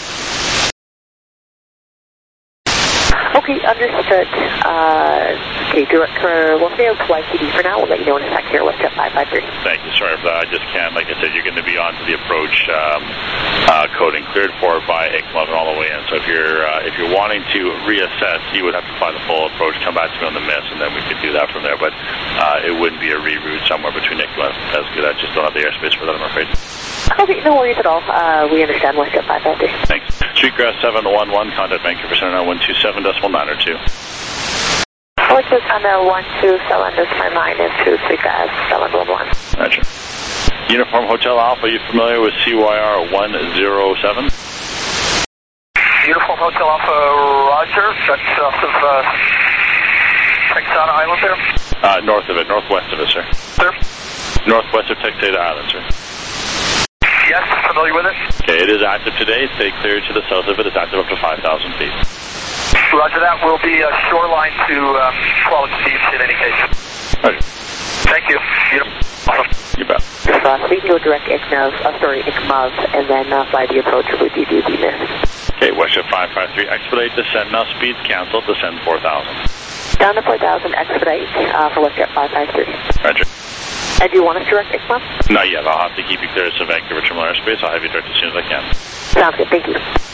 Okay, understood. Uh, okay, director, we'll stay on Y T D for now. We'll let you know in a sec here, WestJet five five three. Thank you. Sorry for that. I just can't. Like I said, you're going to be on to the approach um, uh, coding cleared for by I C M O V and all the way in. So if you're uh, if you're wanting to reassess, you would have to fly the full approach, come back to me on the miss, and then we could do that from there. But uh, it wouldn't be a reroute somewhere between I C M O V and Pesgu. I just don't have the airspace for that, I'm afraid. Okay, no worries at all. Uh, we understand, WestJet five five three. Thanks. Streetgrass seven one one, contact Vancouver Center one two seven decimal nine or two. WestJet Center one two seven decimal nine is two Streetgrass seven one one. Roger. Uniform Hotel Alpha, you familiar with C Y R one zero seven? Uniform Hotel Alpha, roger. That's south of uh, Texana Island there? Uh, north of it, northwest of it, sir. Sir? Northwest of Texada Island, sir. Yes, familiar with it. Okay, it is active today. Stay clear to the south of it. It's active up to five thousand feet. Roger that. We'll be uh, shoreline to um, Quality Beach in any case. Roger. Thank you. Awesome. You bet. Uh, please go direct I C M O V, uh, sorry, I C M O V, and then uh, fly the approach with D D B miss. Okay, WestJet five five three, expedite descent now. Speeds canceled. Descend four thousand. Down to four thousand, expedite uh, for WestJet five five three. Roger. And do you want us to direct I C M O V? Not yet. I'll have to keep you clear to Vancouver Terminal airspace. I'll have you direct as soon as I can. Sounds good. Thank you.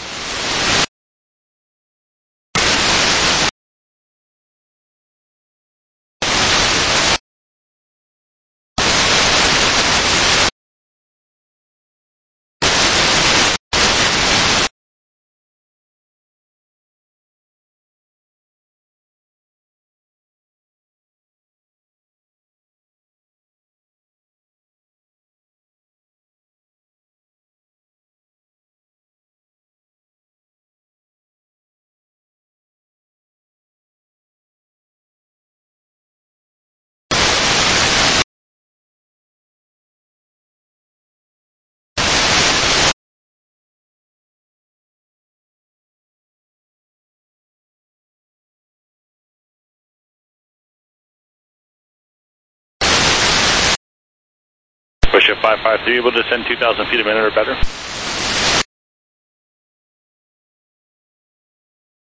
WestJet five five three, able to descend two thousand feet a minute or better?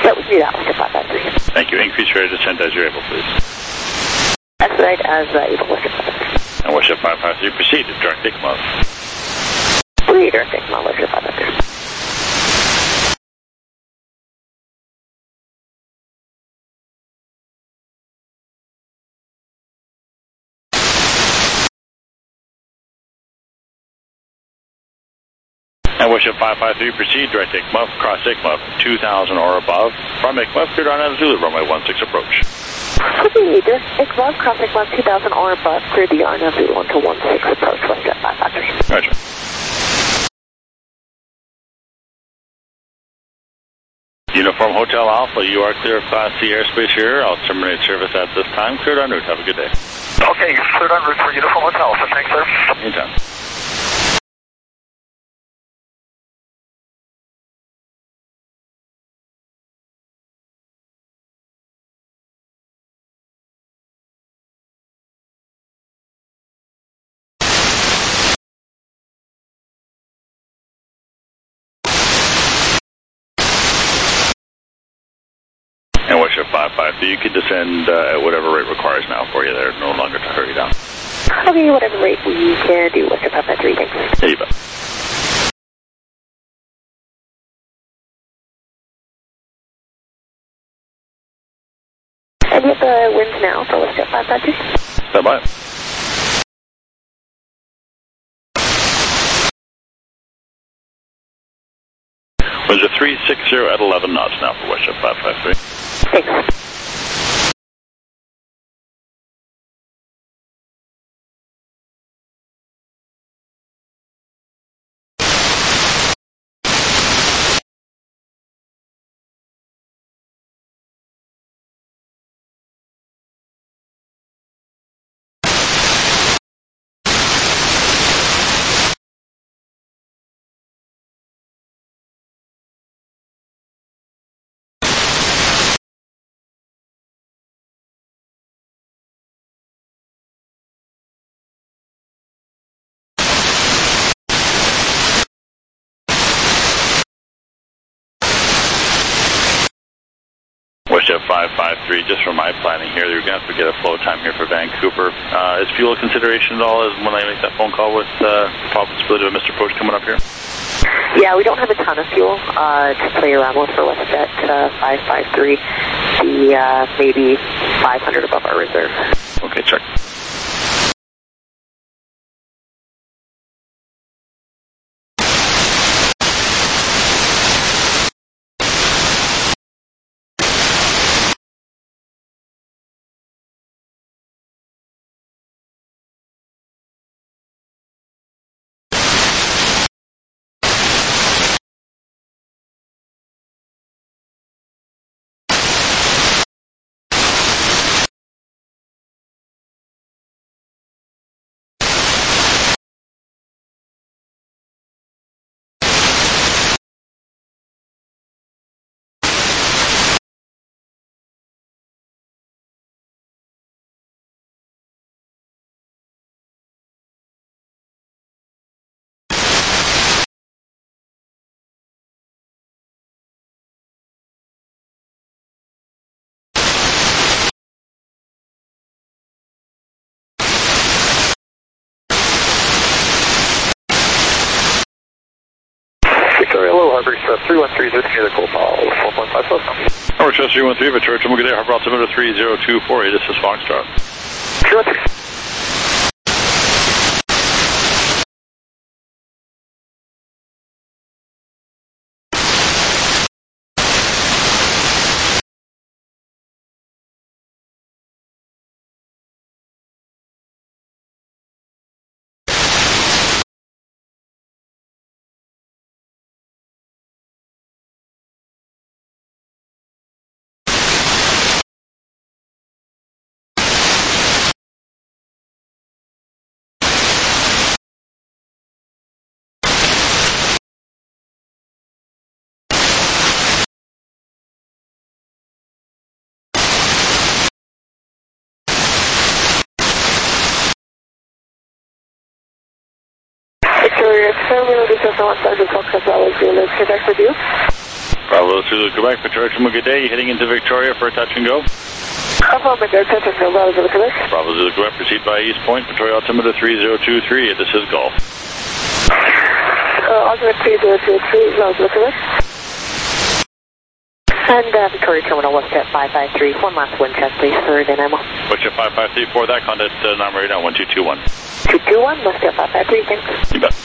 That would be that one to five five three. Thank you. Increase your descent as you're able, please. Expedite as uh, able with five five three. And Westjet five five three, proceed to direct Ikmov. Three direct Ikmov, Westjet five five three. And Westjet five five three, proceed direct Ikmov, cross Ikmov, two thousand or above. From Ikmov, cleared on Zulu, runway one six approach. Okay, direct Ikmov, cross Ikmov, two thousand or above, clear the R N F Zulu one to one six approach, Westjet five five three. Roger. Uniform Hotel Alpha, you are clear of Class C airspace here. I'll terminate service at this time. Cleared en route. Have a good day. Okay, cleared en route for Uniform Hotel Alpha. Thanks, sir. Anytime. And Westjet five five three, you can descend uh, at whatever rate requires now for you. There's no longer to hurry down. Okay, whatever rate we can do, Westjet five five three, thanks. Yeah, you bet. And you have the winds now for Westjet five five three? Stand by. Winds are three sixty at eleven knots now for Westjet five five three. Thanks. Westjet five five three, just for my planning here, you're going to have to get a flow time here for Vancouver. Uh, is fuel a consideration at all as when I make that phone call with uh, the possibility of a Mister Approach coming up here? Yeah, we don't have a ton of fuel uh, to play around with for Westjet uh, five five three. The uh, maybe five hundred above our reserve. Okay, check. Harbor Express three one three, this near the Cold Ball, four point five plus. Harbor Express three one three, Victoria, good day, Harbor altimeter three zero two four eight, this is Foxtrot. three one three. Victoria, Terminal Details one Sergeant Fox as well as your live contact with you. Bravo Zulu, Quebec. Victoria Charlie, good day. Heading into Victoria for a touch and go. Bravo, Victoria, touch and go. Bravo, Zulu, Quebec. Bravo, Zulu, Quebec. Proceed by East Point. Victoria altimeter three zero two three. This is Golf. Uh, altimeter three zero two three. Bravo, Zulu, Quebec. And uh, Victoria Terminal, WestJet five five three. One last wind check, please, for Dynamo. WestJet five five three for that. Contact uh, number right now, one two two one. two two one, WestJet five five three, thanks. You bet.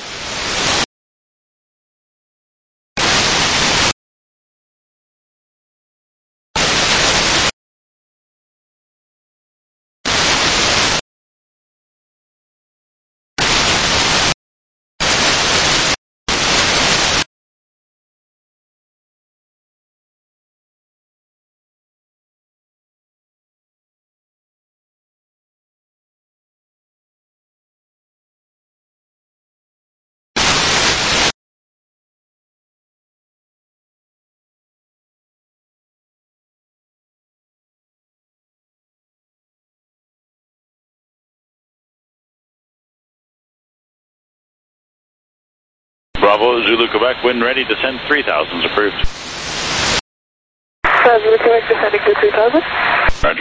Bravo, Zulu, Quebec, wind ready, descend three thousand, approved. Uh, Zulu, Quebec, descending to three thousand. Roger.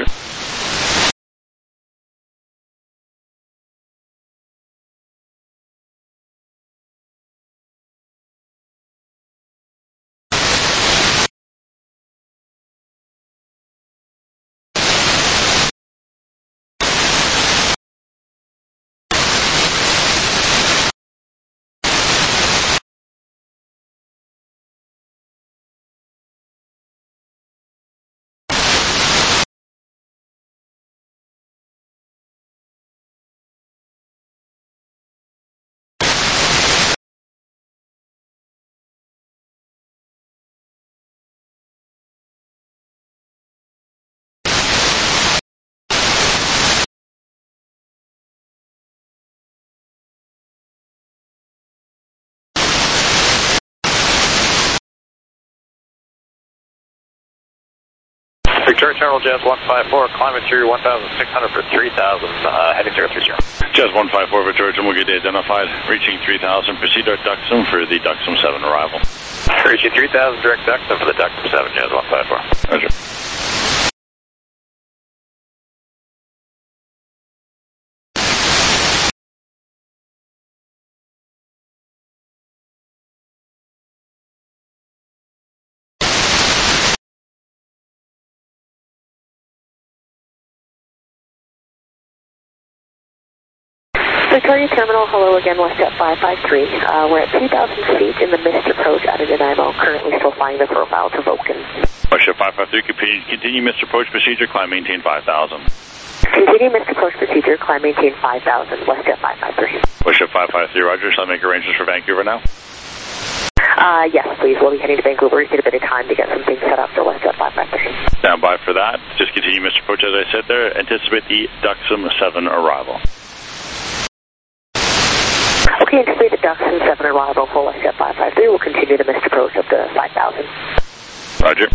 Victoria Terminal, Jazz one five four, climbing through one thousand six hundred for three thousand, uh, heading zero three zero. Jazz one five four, Victoria Terminal, good day, identified, reaching three thousand, proceed direct Duxum for the Duxum seven arrival. Reaching three thousand, direct Duxum for the Duxum seven, Jazz one five four. Roger. Victoria Terminal, hello again, WestJet five five three. Uh, we're at two thousand feet in the missed approach out of Nanaimo, currently still flying the profile to Vulcan. WestJet five five three, continue, continue missed approach procedure, climb maintain five thousand. Continue missed approach procedure, climb maintain five thousand, WestJet five five three. WestJet five five three, Roger, shall I make arrangements for Vancouver now? Uh, yes, please, we'll be heading to Vancouver. We need a bit of time to get some things set up for WestJet five five three. Stand by for that, just continue missed approach as I said there, anticipate the Duxum seven arrival. Okay, anticipate the Duxum seven arrival for WestJet five five three. We'll continue the missed approach up to five thousand. Roger.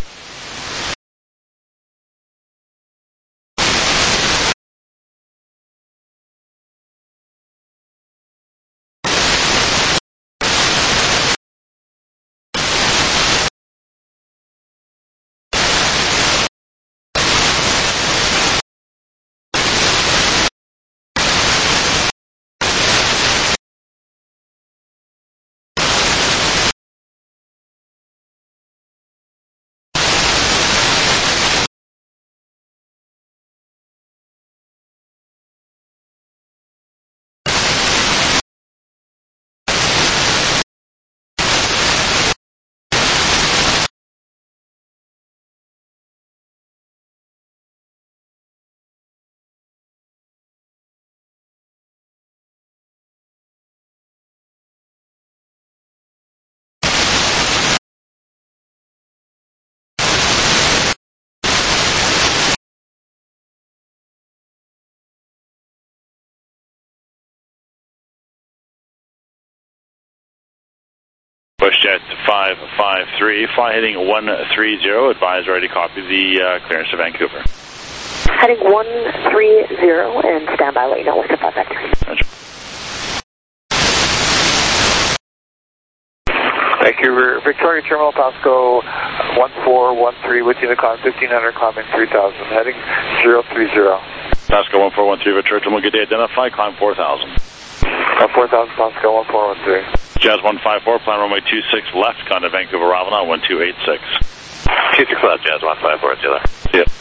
WestJet five five three, fly heading one three zero, advise ready to copy the uh, clearance to Vancouver. Heading one three zero and stand by, let you know WestJet five five three. Roger. Vancouver, Victoria Terminal, Pasco one four one three, with you in the climb, fifteen hundred, climbing three thousand, heading zero three zero. Pasco one four one three, Victoria Terminal, good day, identify, climb four thousand. Uh, four thousand, Pasco one four one three. Jazz one five four, plan runway two six left, contact Vancouver Ravenel, one two eight six. two six left, Jazz one five four, dealer. See ya.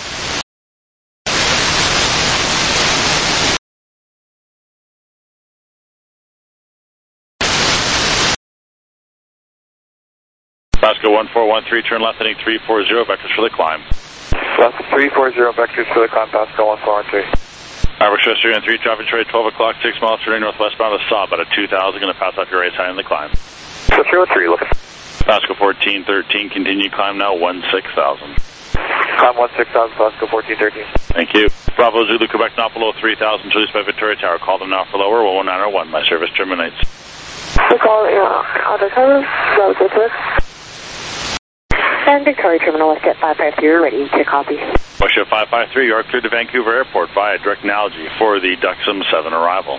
Pasco one four one three, turn left heading three four zero, vectors for the climb. Left three four zero, vectors for the climb, Pasco one four one three. Average stress three and three, traffic trade twelve o'clock, six miles turning northwestbound to Saab at a two thousand, going to pass off your right side in the climb. So zero three, looking. Pasco fourteen thirteen, continue climb now, one six thousand. Climb one six thousand, Pasco fourteen thirteen. Thank you. Bravo Zulu, Quebec, not below three thousand, released by Victoria Tower. Call them now for lower, one one nine oh one. My service terminates. We call uh, Auto Tower, Bravo Zulu. And Victoria Terminal, West Jet five five three, ready to copy. Westjet five five three, you are cleared to Vancouver Airport via direct analogy for the Duxom seven arrival.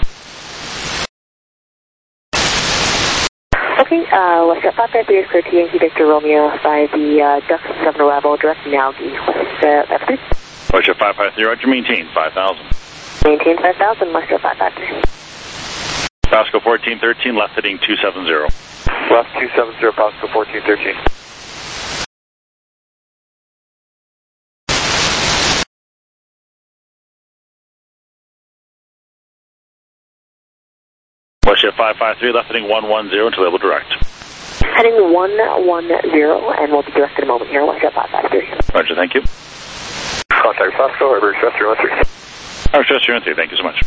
Okay, uh, Westjet five five three is cleared to Yankee Victor Romeo via the uh, Duxom seven arrival, direct analogy. Westjet five five three. Westjet five five three, roger, maintain five thousand. Maintain five thousand, Westjet five five three. Pasco fourteen thirteen, left heading two seven zero. Left two seven zero, Pasco fourteen thirteen. Westjet five five three, left heading one one zero until able direct. Heading one one zero, and we'll be direct in a moment here, Westjet five five three. Roger, thank you. Contact Pasco, average stress three one three. Average stress three one three, thank you so much.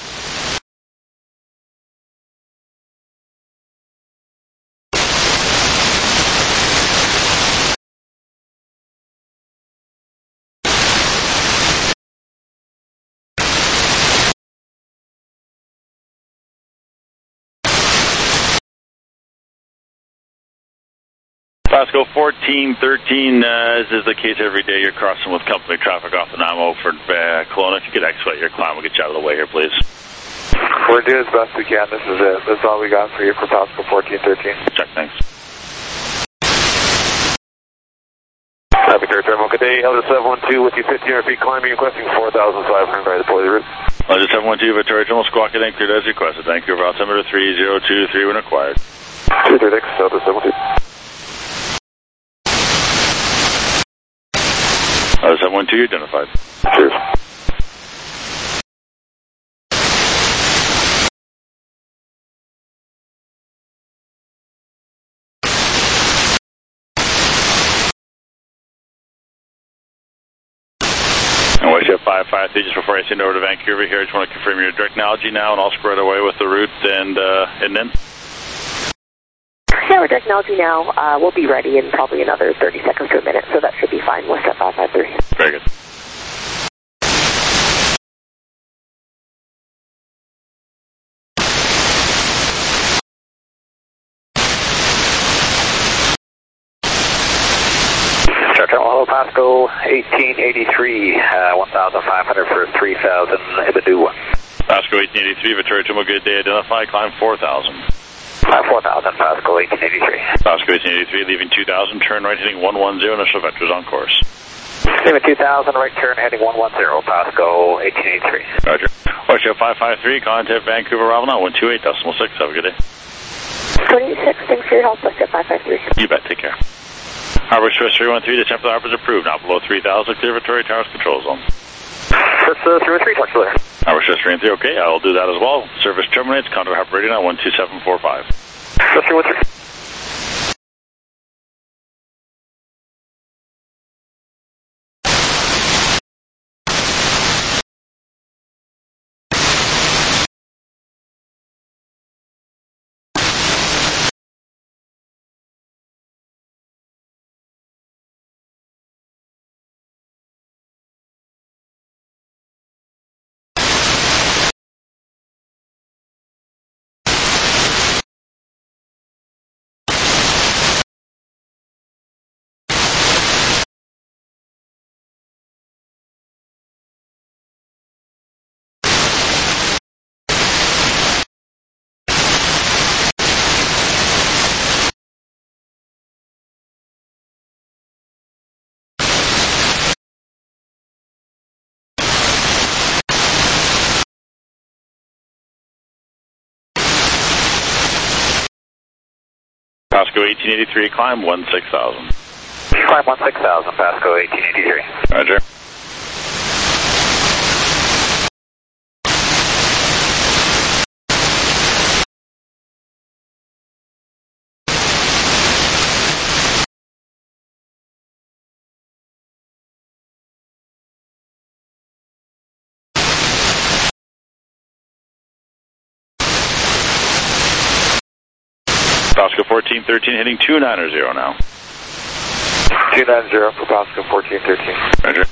Pasco fourteen thirteen, uh, as is the case every day, you're crossing with company traffic off the Nanaimo for uh, Kelowna. If you could expedite your climb, we'll get you out of the way here, please. We're doing as best we can. This is it. That's all we got for you for Pasco fourteen thirteen. Check, thanks. Victoria Terminal, good day, Elder seven one two with you, fifteen hundred feet climbing, requesting four thousand five hundred by the Poise route. Elder seven one two, Victoria Terminal, squawk it in, cleared as requested. Thank you. Altimeter three zero two three when required. two three six, Elder seven one two. Uh, seven one two, you're identified. Cheers. And Westjet five five three, just before I send over to Vancouver here, I just want to confirm your direct analogy now, and I'll spread away with the route and, uh, and then. Yeah, we're technology now. Uh, we'll be ready in probably another thirty seconds to a minute, so that should be fine. Westjet five five three. Very good. Hello, Pasco eighteen eighty-three, uh, one thousand five hundred for three thousand, Ibadu. Pasco eighteen eighty-three, Victoria Terminal, good day, identify, climb four thousand. Climb four thousand, Pasco eighteen eighty-three. Pasco eighteen eighty-three, leaving two thousand, turn right heading one one zero, initial vectors on course. Leaving two thousand, right turn heading one one zero, Pasco eighteen eighty-three. Roger. Westjet five five three, contact Vancouver Ravenel, one two eight decimal six, have a good day. twenty-six, thanks for your help, Westjet five five three. You bet, take care. Harbor Stress three one three, descent for the harbor is approved. Now below three thousand, clear Victoria Towers control zone. That's uh, three one three, touch there. Harbor Stress three one three, okay, I'll do that as well. Service terminates, contact harbor radio now, one two seven four five. three one three. Pasco eighteen eighty-three, climb one six thousand. Climb one six thousand, Pasco eighteen eighty-three. Roger. Pasco fourteen thirteen, hitting two nine zero now. two nine zero for Pasco fourteen thirteen. Roger.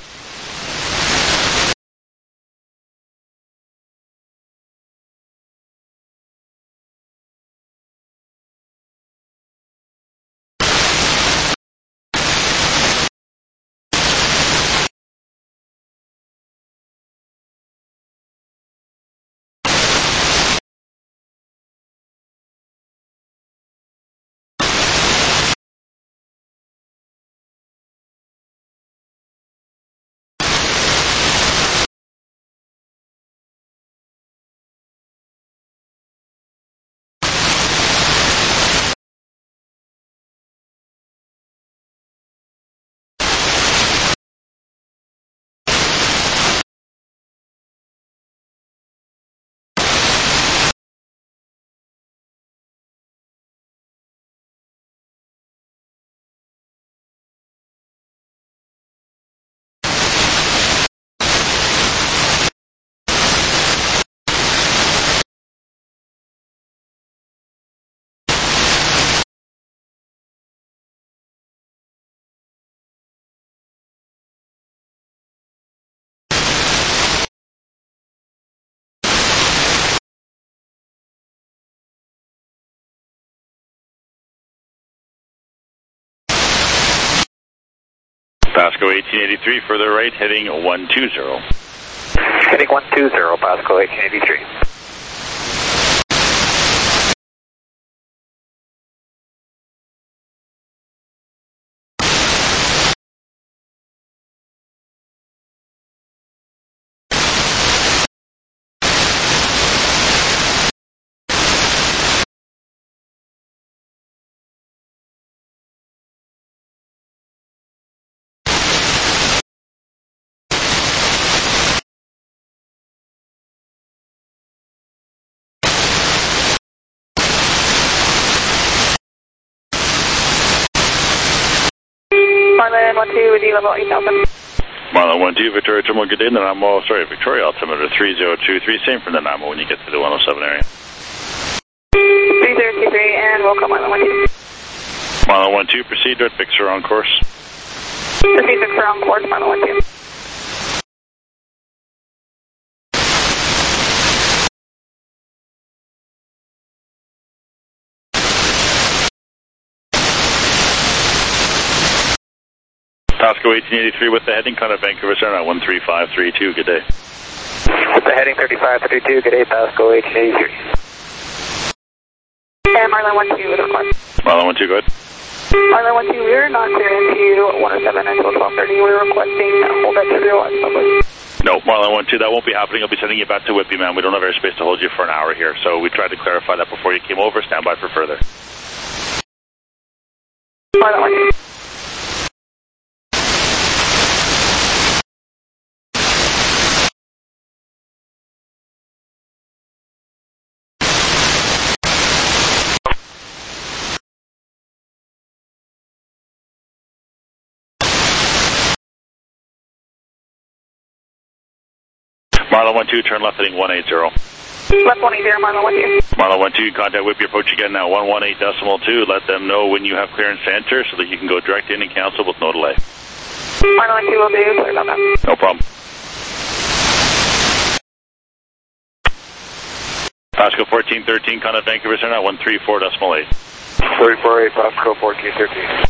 Pasco eighteen eighty-three, further right, heading one two zero. Heading one two zero, Pasco eighteen eighty-three. Marlin one two with you level eight thousand. Marlin one two, Victoria Terminal, good day, and I'm all, sorry, Victoria altimeter three zero two three, same from the N A M O when you get to the one oh seven area. three zero two three, and welcome Marlin one two. Marlin one two, proceed, direct Victor on course. Proceed Victor on course, Marlin one two. Pasco eighteen eighty-three with the heading, contact Vancouver Center at one three five three two, good day. With the heading thirty-five thirty-two, good day, Pasco eighteen eighty-three. And Marlin one two with a request. Marlin one two, go ahead. Marlin one two, we're not clear into one oh seven until twelve thirty. We're requesting hold at zero at public. No, Marlin one two, that won't be happening. I'll be sending you back to Whitby, man. We don't have airspace to hold you for an hour here, so we tried to clarify that before you came over. Stand by for further. Marlin one two. Marlin one two, turn left heading one eight zero. Left one eight zero, Marlin one two. Marlin one two, contact Whitby approach again now, one one eight decimal two. Let them know when you have clearance to enter so that you can go direct in and cancel with no delay. Marlin one two will do, sorry about that. No problem. Pasco fourteen thirteen, contact Vancouver Center at one three four decimal eight. three four eight, Pasco fourteen thirteen.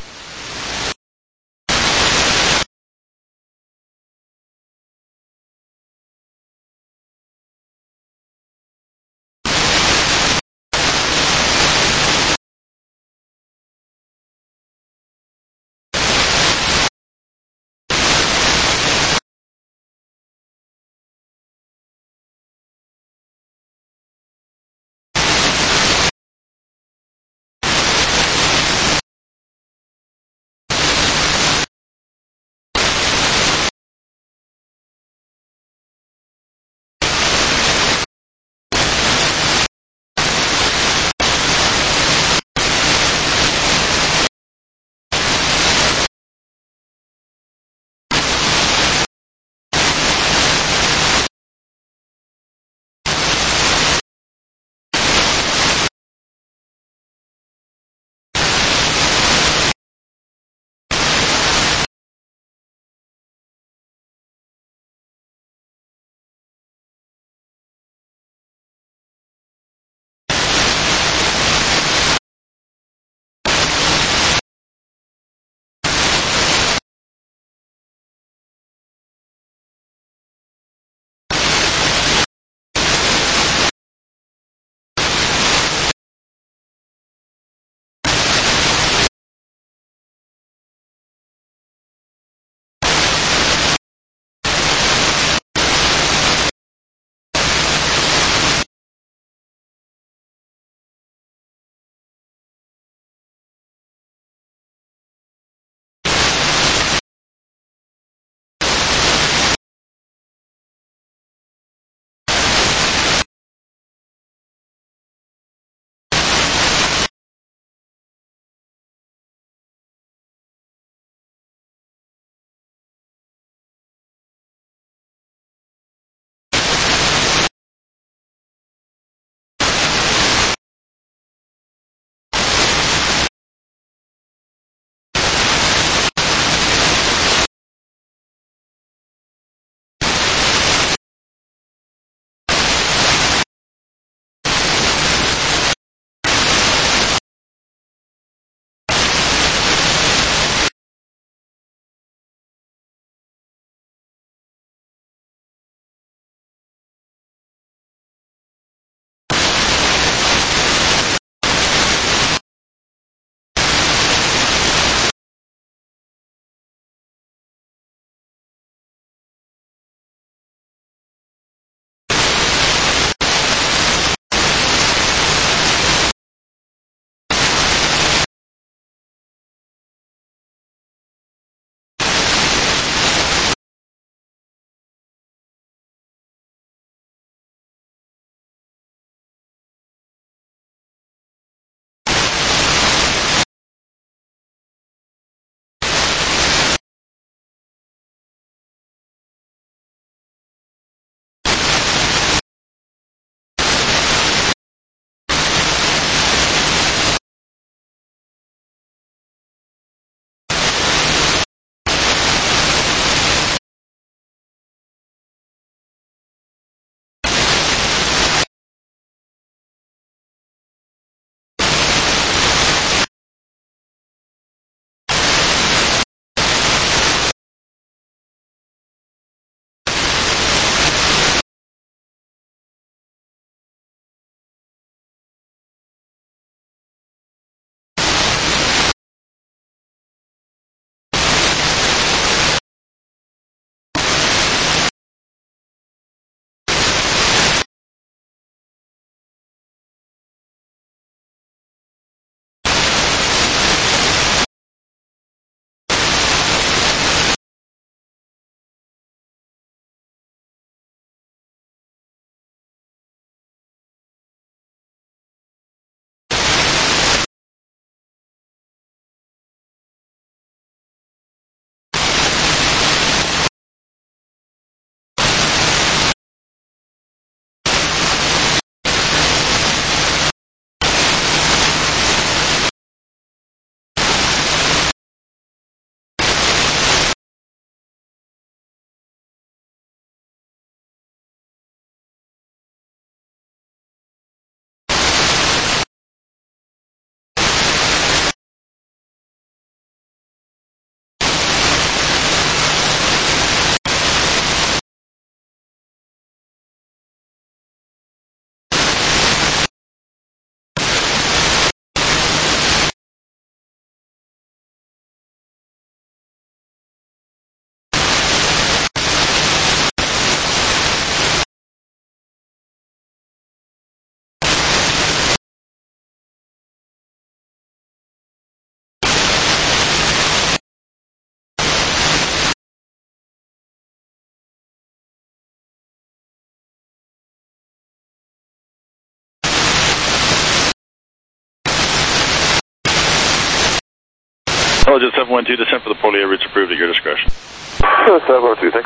Oh, just seven one two, descent for the Portlia routes approved at your discretion. seven one two, thanks.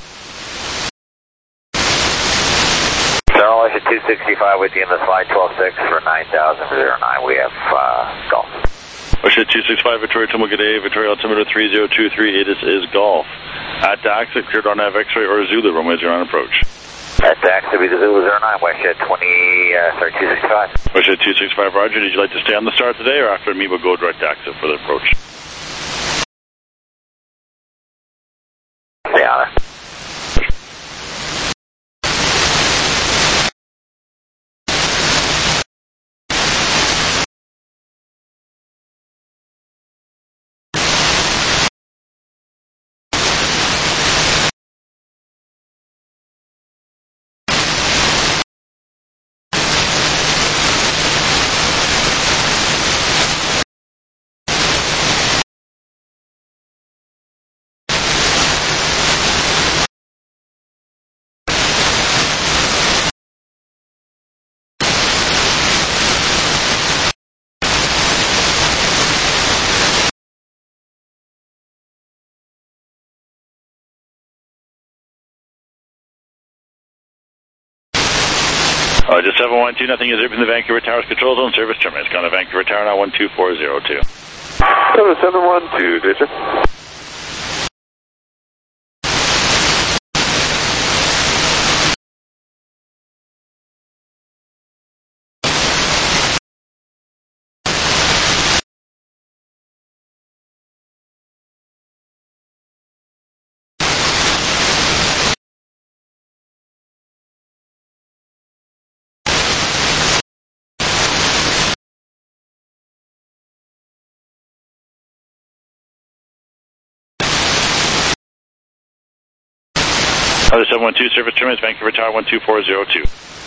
Darrell, two sixty-five with you in the slide twelve six for nine thousand nine. We have uh, golf. Ocean two sixty-five, Victoria Tomo, good day. Victoria altimeter three zero two three, it is, is golf. At Dax, it cleared on Nav X-ray or Zulu, runway zero nine approach. At Dax, it'll be the Zulu zero nine, Westshed twenty, uh, sorry, two sixty-five. Westshed two sixty-five, roger. Did you like to stay on the start today, or after me, we'll go direct exit for the approach? Stay on it. Uh, just seven one two, nothing is in the Vancouver Tower's control zone. Service terminates. Gone to Vancouver Tower now, one two four zero two. seven one two, Jason. Other seven one two, service terminates, Vancouver Tower, one two four zero two.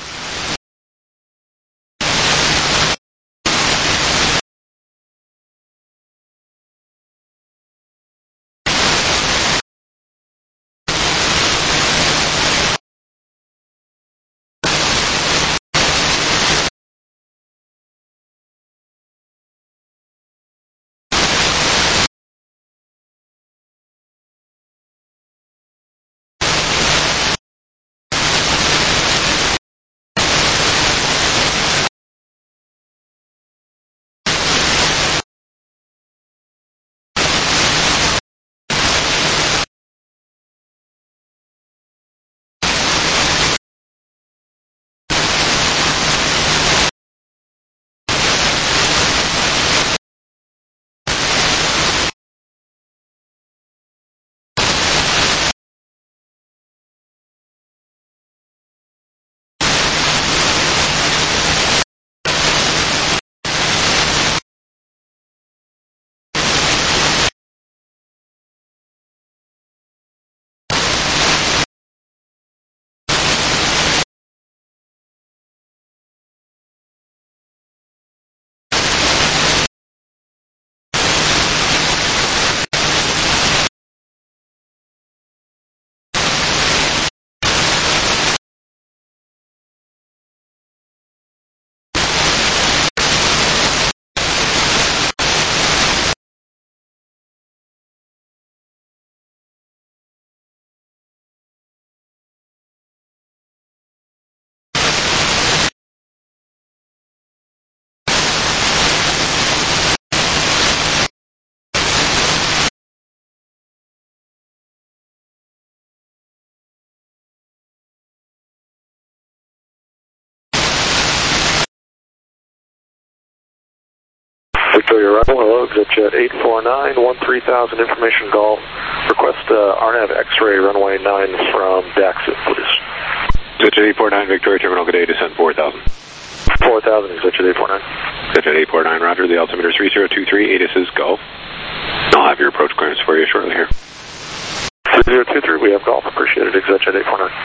Victoria Rebel, hello, ExitJet eight four nine, one three thousand, information golf. Request uh, R N A V X-ray runway nine from Daxit, please. ExitJet eight four nine, Victoria Terminal, good day, descent four thousand. four thousand, ExitJet eight four nine. ExitJet eight four nine, roger, the altimeter three zero two three, A T I S is golf. I'll have your approach clearance for you shortly here. three zero two three, we have golf, appreciate it, ExitJet eight four nine.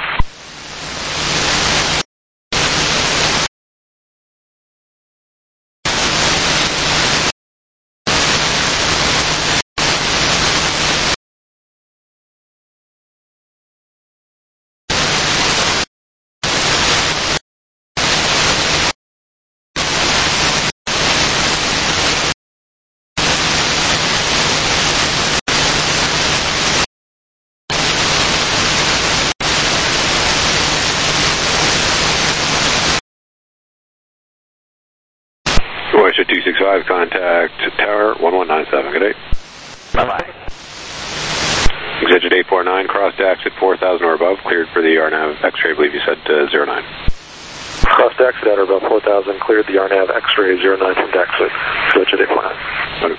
two six five, contact tower one one nine seven. Good day. Bye-bye. Exit eight four nine, cross to exit four thousand or above, cleared for the R NAV X-ray, I believe you said uh, zero nine. Cross to exit at or above four thousand, cleared the R NAV X-ray zero nine from exit. Exit eight four nine.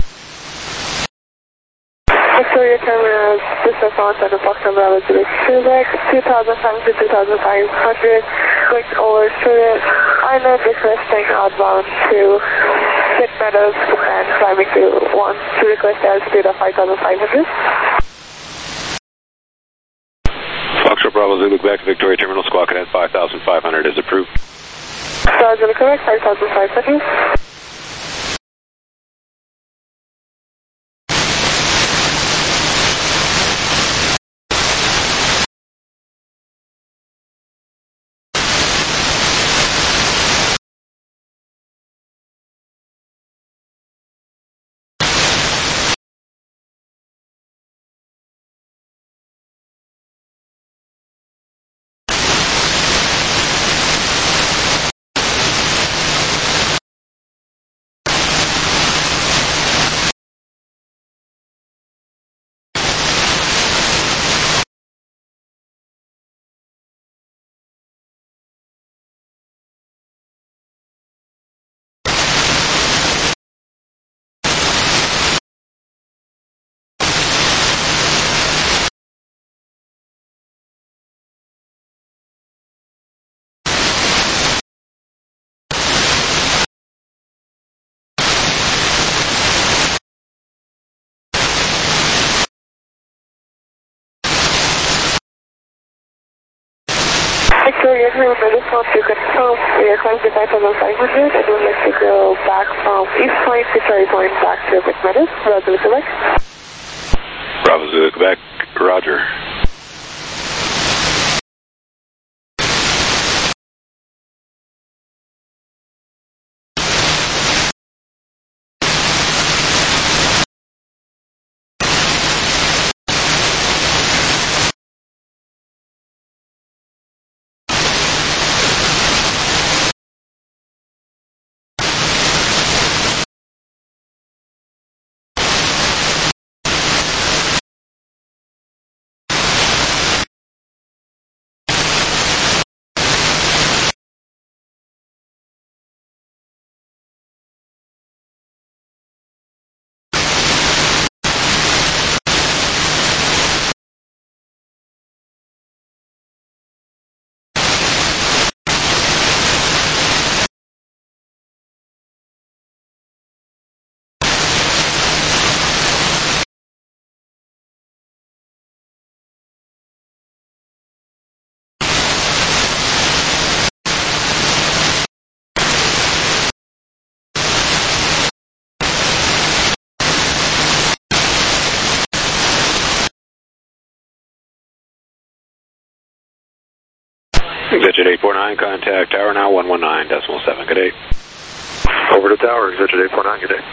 Victoria Terminal, distance on Center Fox number of two thousand five hundred, two thousand five hundred, going over student island, requesting outbound to Pitt Meadows and climbing to one to request altitude of five thousand five hundred. Foxtrot Bravo Zulu back to Victoria Terminal, squawk at five thousand five hundred is approved. Star Zulu correct, five thousand five hundred. Victoria Terminal, this one to confirm, we are climbing to five thousand five hundred and we'd like to go back from East Point to Cherry Point back to Pitt Meadows. Bravo Zulu Quebec. Bravo Zulu Quebec, roger. Exit eight four nine, contact tower now one one nine decimal seven. Good day. Over to tower, exit eight four nine, good day.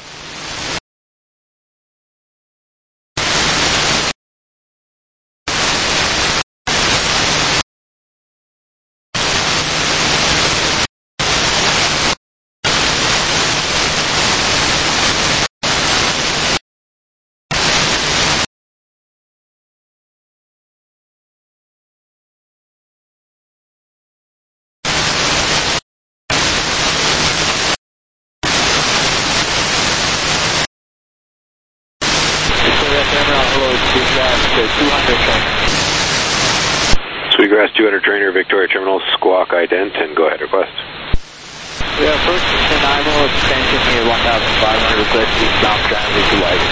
Sweetgrass two hundred trainer, Victoria Terminal, squawk ident, and go ahead, request. Yeah, first and I M O extension here, one thousand five hundred, request eastbound transit to White.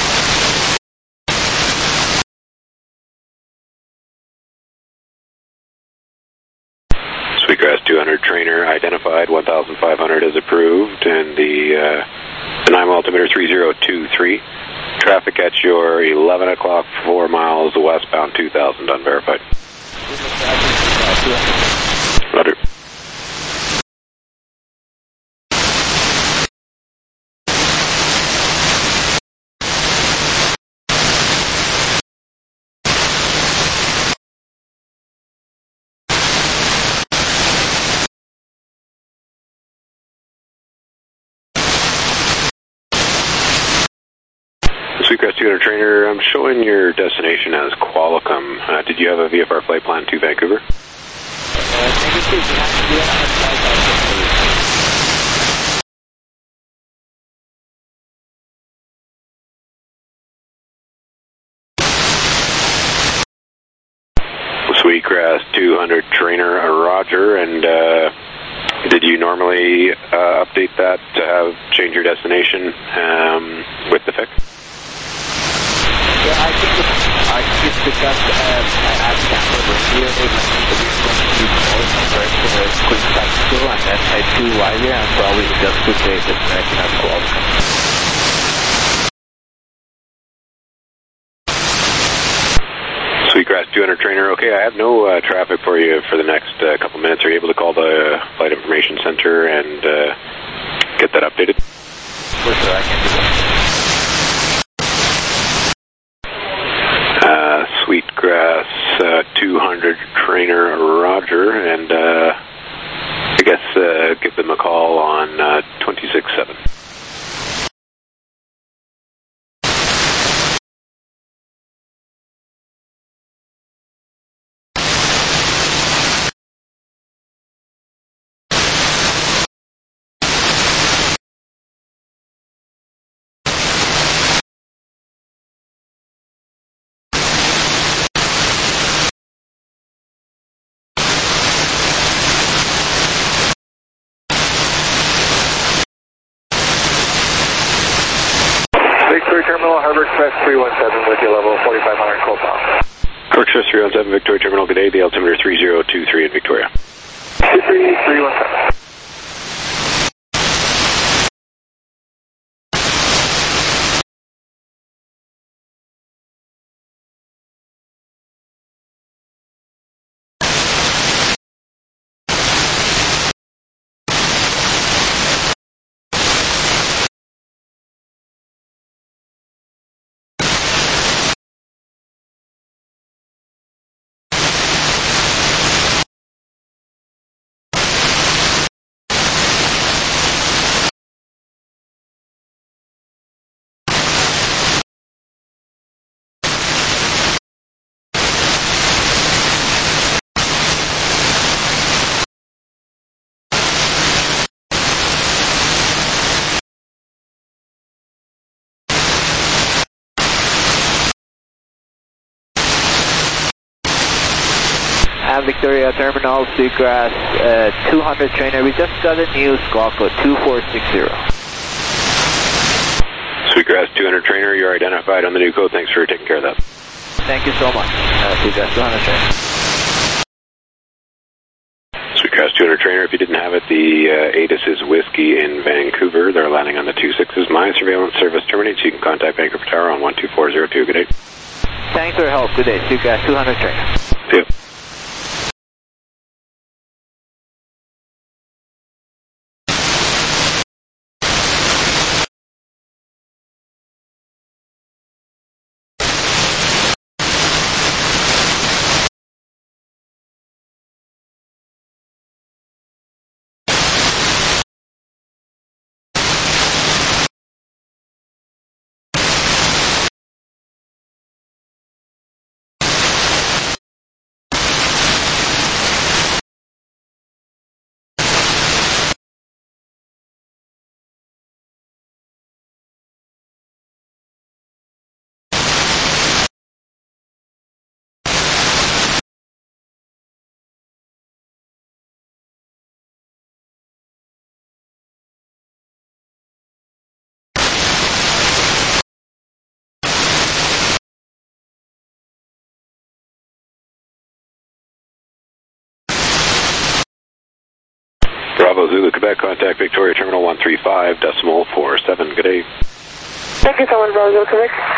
Sweetgrass two hundred trainer identified, one thousand five hundred is approved, and the uh, N I M O altimeter three zero two three. Traffic at your eleven o'clock, four miles westbound two thousand, unverified. Roger. Sweetgrass two hundred trainer, I'm showing your destination as Qualicum. Uh, did you have a V F R flight plan to Vancouver? Sweetgrass two hundred trainer, uh, Roger, and uh, did you normally uh, update that to have change your destination um, with the fix? Yeah, I think I just discussed um, at Tampa Radio, they mentioned that we were going to call first to the quick practical and then head to Wiley and probably just to say this direction as Qualicum. Sweetgrass two hundred trainer, okay, I have no uh, traffic for you for the next uh, couple minutes. Are you able to call the Flight Information Center and uh, get that updated? For sure, I can do that. Uh, Sweetgrass uh, two hundred trainer, Roger, and uh, I guess uh, give them a call on uh, twenty-six seven. Victoria Terminal, Harbor Express three one seven with you, level forty-five hundred, cold down. Harbor Express three one seven, Victoria Terminal, good day, the altimeter three zero two three in Victoria. two three three one seven. Victoria Terminal, Sweetgrass uh, two hundred trainer. We just got a new squawk code two four six zero. Sweetgrass two hundred trainer, you're identified on the new code. Thanks for taking care of that. Thank you so much. Uh, Sweetgrass two hundred trainer. Sweetgrass two hundred trainer, if you didn't have it, the uh, A T I S is Whiskey in Vancouver. They're landing on the two sixes. My surveillance service terminates. You can contact Vancouver Tower on one two four zero two. Good day. Thanks for your help. Good day. Sweetgrass two hundred trainer. See you. Bravo Zulu, Quebec, contact Victoria Terminal one three five, decimal four seven. Good day. Thank you so much, Bravo Zulu, Quebec.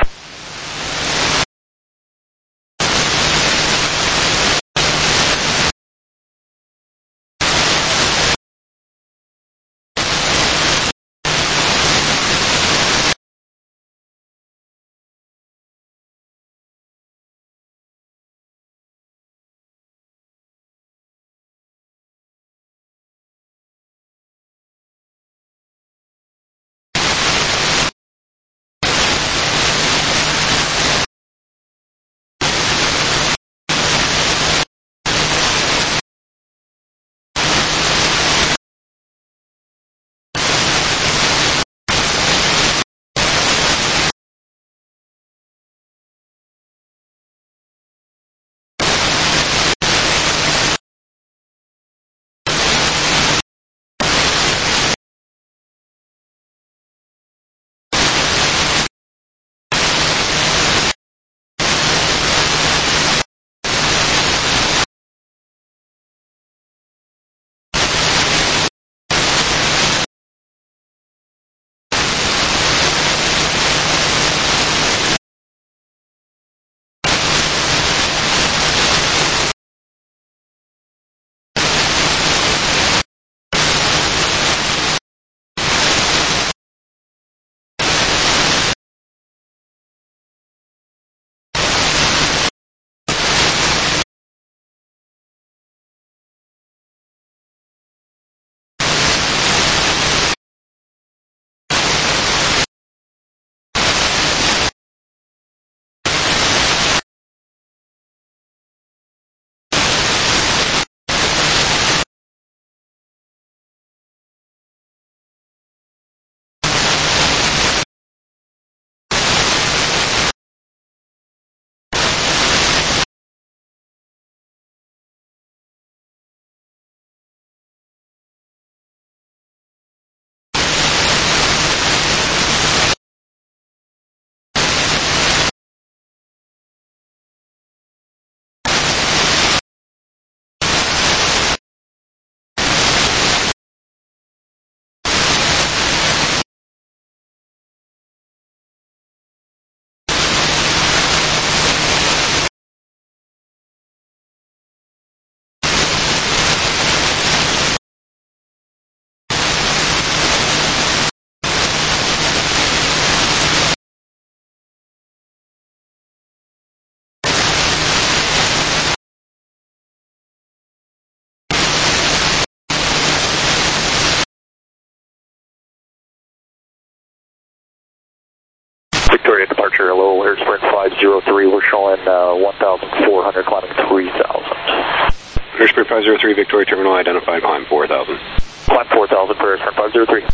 departure, low air sprint five zero three, we're showing uh, one thousand four hundred, climbing three thousand. Air sprint five zero three, Victoria Terminal identified, climb four thousand. Climb four thousand for air sprint five zero three.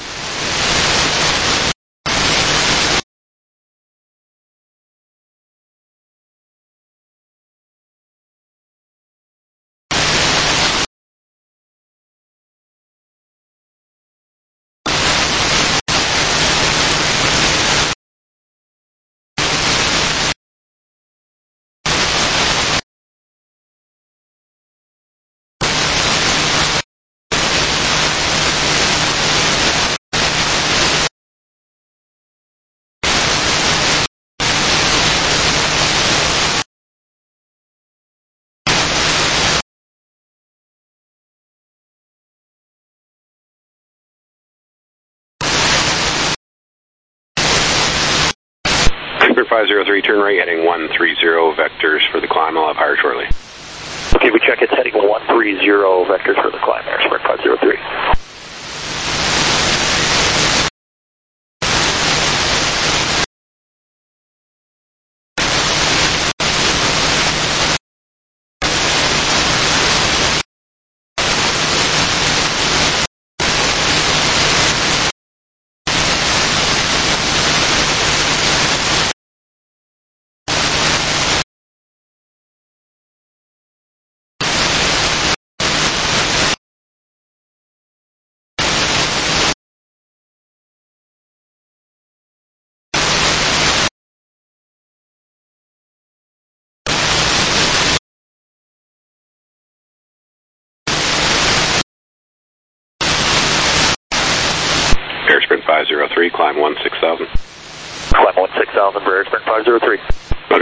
five zero three, turn right, heading one three zero, vectors for the climb. I'll have higher shortly. Okay, we check it's heading one three zero, vectors for the climb, air sprint five zero three. Air sprint five zero three, climb one six thousand. Climb one six thousand for air sprint five zero three. Roger.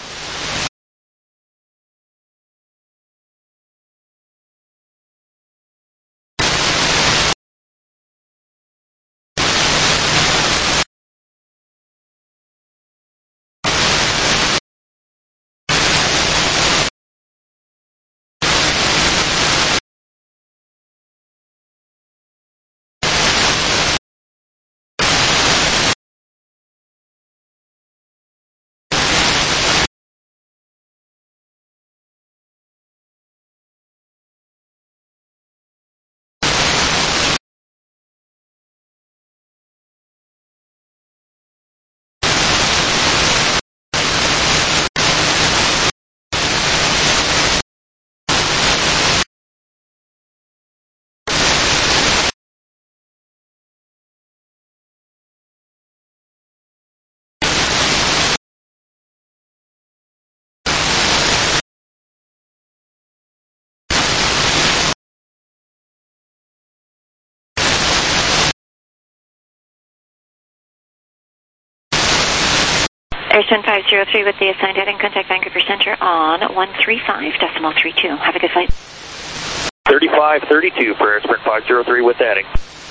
Air sprint five zero three with the assigned heading, contact Vancouver Center on one three five decimal three two. Have a good flight. thirty-five thirty-two for air sprint five zero three with the heading.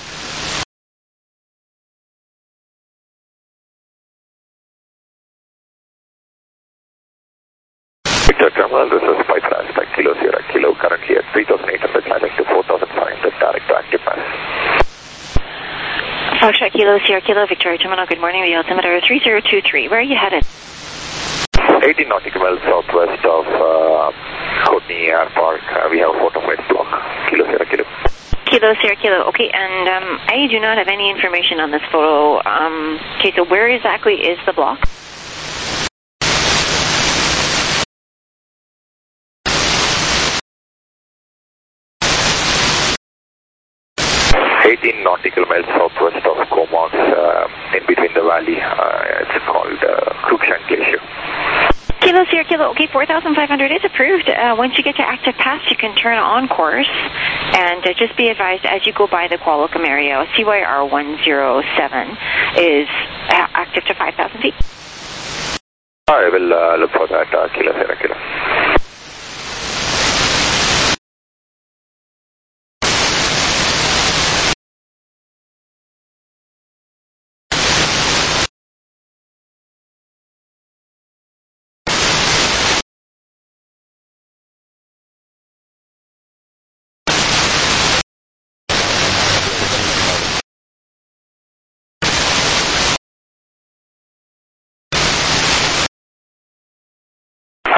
Victor Terminal, this is Pipe Aspect, Kilo Sierra Kilo, currently at three thousand eight hundred, climbing to four thousand five hundred, direct to active pass. Foxtrot Kilo Sierra Kilo, Victoria Terminal, good morning, the altimeter three zero two three. Where are you headed? eighteen nautical miles southwest of uh, Courtney Air Park. Uh, we have a photo weight block. Kilo Sierra Kilo. Kilo Sierra Kilo, okay, and um, I do not have any information on this photo. Um, okay, so where exactly is the block? eighteen nautical miles southwest of Comox, uh, in between the valley. Uh, it's called uh, Cruikshank Glacier. Kilo Sierra Kilo, okay, four thousand five hundred is approved. Uh, once you get to active pass, you can turn on course. And uh, just be advised, as you go by the Qualicum area, C Y R one zero seven is uh, active to five thousand feet. I will uh, look for that, uh, Kilo Sierra Kilo.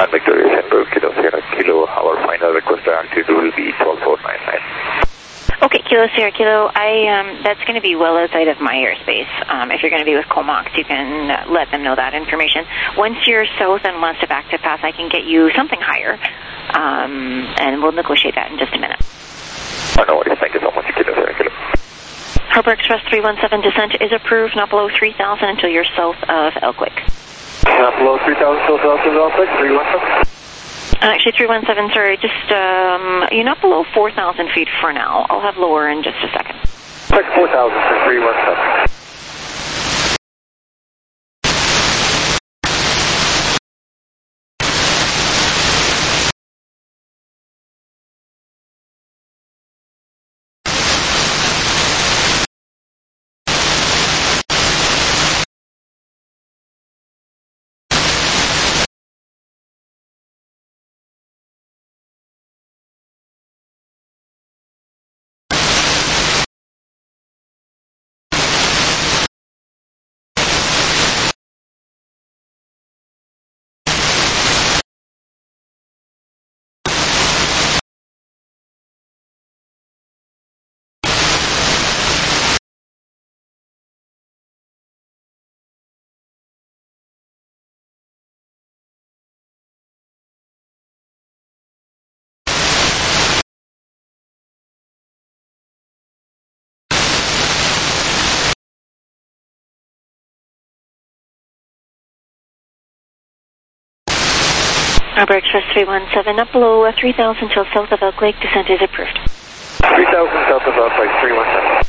one Victoria Central, Kilo Sierra Kilo, our final request altitude will be twelve four nine nine. Okay, Kilo Sierra Kilo, I, um, that's going to be well outside of my airspace. Um, if you're going to be with Comox, you can uh, let them know that information. Once you're south and west of Active Path, I can get you something higher, um, and we'll negotiate that in just a minute. Oh, no worries. Thank you so much, Kilo Sierra Kilo. Harbor Express three one seven descent is approved, not below three thousand until you're south of Elkwick. Not below three thousand, still south of Elkwick, three one seven. Actually, three one seven, sorry, just, um, you're not below four thousand feet for now. I'll have lower in just a second. Check four thousand for three one seven. Harbor Express three one seven, not below uh, three thousand till south of Elk Lake, descent is approved. three thousand south of Elk Lake, three one seven.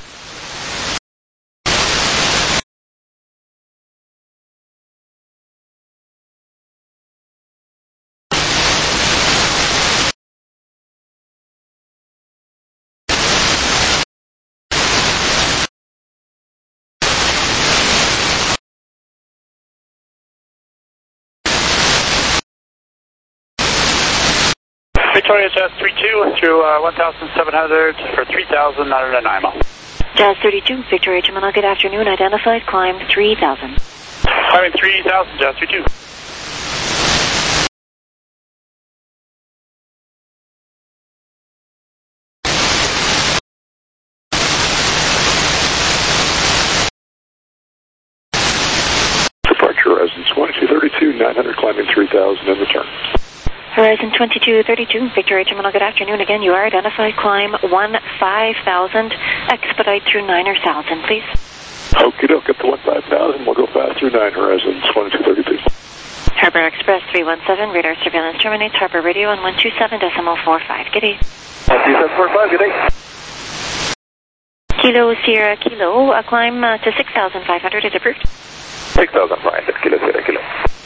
Victoria Jazz three two through uh, one thousand seven hundred for three thousand nine hundred nine miles. Jazz thirty-two, Victoria Jamala, good afternoon. Identified, climb three thousand. Climbing three thousand, Jazz three two. Departure Horizon twenty-two thirty-two, nine hundred, climbing three thousand and return. Horizon twenty-two thirty-two, Victoria Jamala, good afternoon. Again, you are identified, climb one five thousand, expedite through niner thousand, please. Okie doke, up to one five thousand, we'll go fast through nine, Horizon twenty-two thirty-two. Harbor Express three one seven, radar surveillance terminates, Harbor radio on one two seven decimal four five, good day. one two seven four five, good day. Kilo Sierra Kilo, a climb uh, to six thousand five hundred is approved. six thousand five hundred, Kilo Sierra Kilo.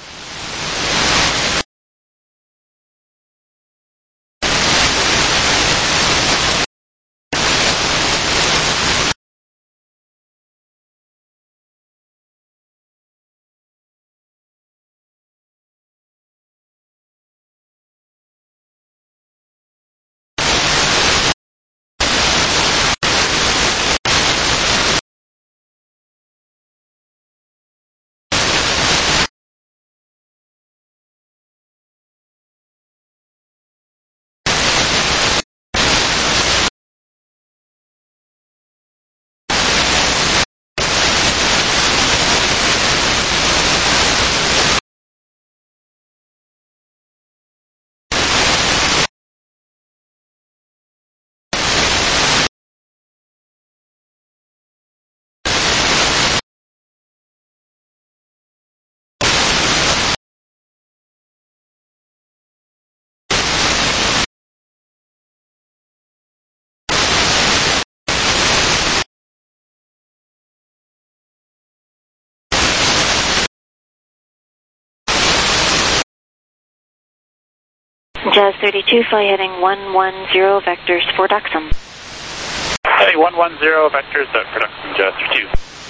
Jazz thirty-two, fly heading one one zero, vectors for Duxum. Heading one one zero, vectors at production, Jazz thirty-two.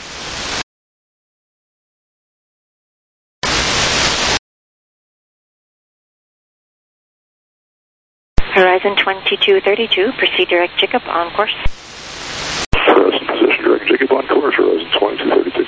Horizon twenty-two thirty-two, proceed direct Jacob on course. Horizon position direct Jacob on course, Horizon twenty-two thirty-two.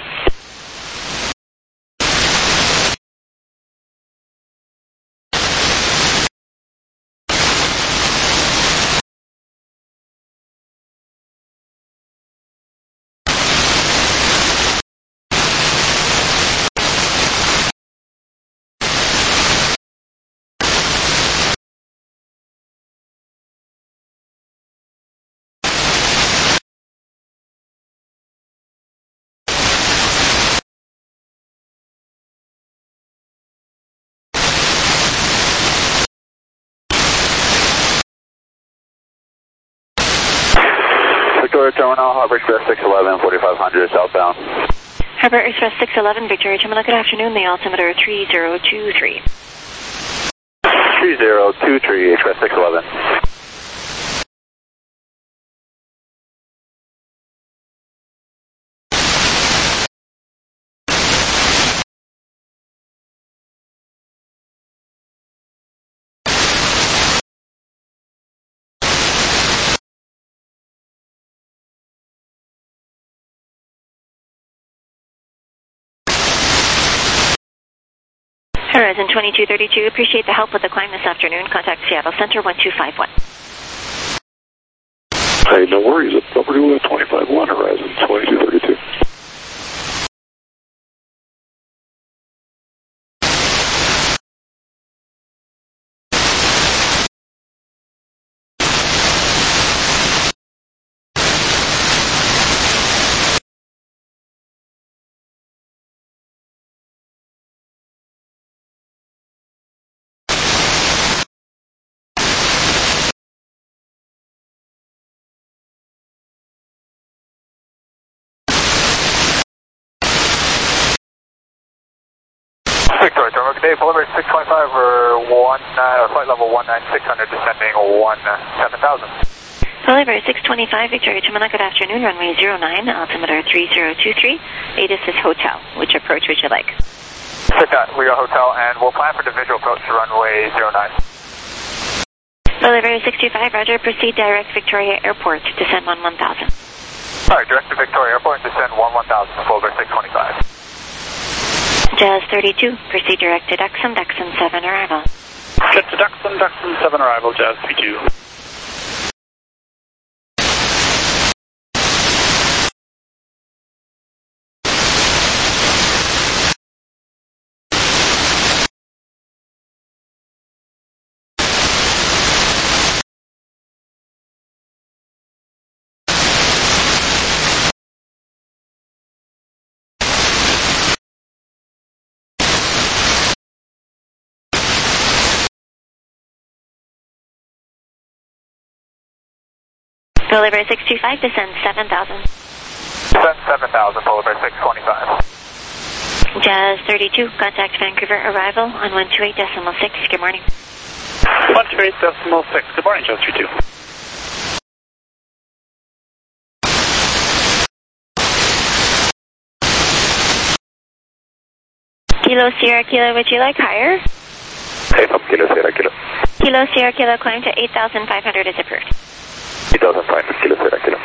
Victoria Terminal, Harbor Express six eleven, forty-five hundred southbound. Harbor Express six eleven, Victoria Terminal, good afternoon. The altimeter three zero two three. three zero two three, Express six eleven. Horizon twenty-two thirty-two, appreciate the help with the climb this afternoon. Contact Seattle Center one two five one. Hey, no worries. It's over to twenty-five one, Horizon twenty-two thirty-two. Victoria Terminal, good day. Polar six twenty-five or one, uh, flight level one nine six hundred, descending one seven thousand. Polar six twenty-five, Victoria Terminal, good afternoon. Runway zero nine, altimeter three zero two three. A T I S is hotel. Which approach would you like? Sit that, we are hotel, and we'll plan for the visual approach to runway zero nine. Polar six two five, roger. Proceed direct Victoria Airport. Descend one one thousand. Alright, direct to Victoria Airport, descend one one thousand, Polar six twenty-five. Jazz thirty-two, proceed direct to Duxon, Duxon seven arrival. Get to Duxon, Duxon seven arrival, Jazz thirty-two. Polar six two five, descend seven thousand. Descend seven thousand, Polar six twenty-five. Jazz thirty-two, contact Vancouver arrival on one two eight decimal six. Good morning. one two eight decimal six. Good morning, Jazz thirty-two. Kilo Sierra Kilo, would you like higher? Hey, from Kilo Sierra Kilo. Kilo Sierra Kilo, climb to eight thousand five hundred is approved. eight thousand five hundred, Kilo Sierra Kilo.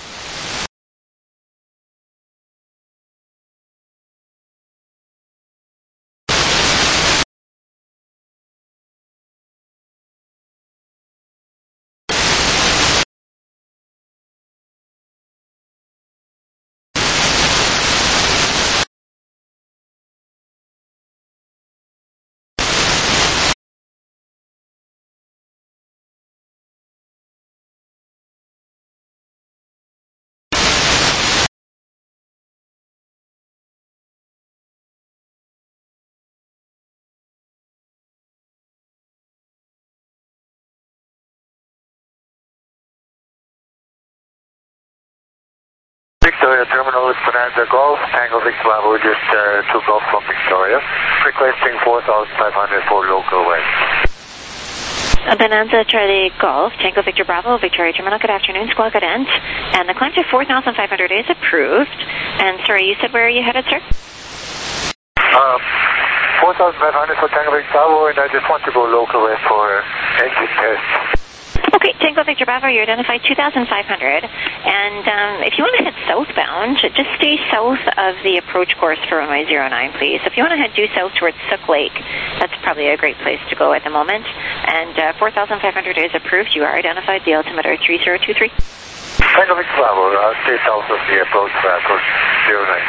Victoria Terminal is Bonanza Golf, Tango Victor Bravo, just uh, two Golf from Victoria. Requesting four thousand five hundred for local way. Bonanza Charlie Golf, Tango Victor Bravo, Victoria Terminal, good afternoon, Squawk Cadent. And the climb to four thousand five hundred is approved. And sorry, you said where are you headed, sir? Um, four thousand five hundred for Tango Victor Bravo, and I just want to go local way for engine test. Okay, Tango Victor Bravo, you identified two thousand five hundred. And um, if you want to head southbound, just stay south of the approach course for runway zero nine, please. If you want to head due south towards Sook Lake, that's probably a great place to go at the moment. And uh, four thousand five hundred is approved. You are identified, the altimeter three zero two three. Tango Victor Bravo, uh, stay south of the approach for approach zero nine.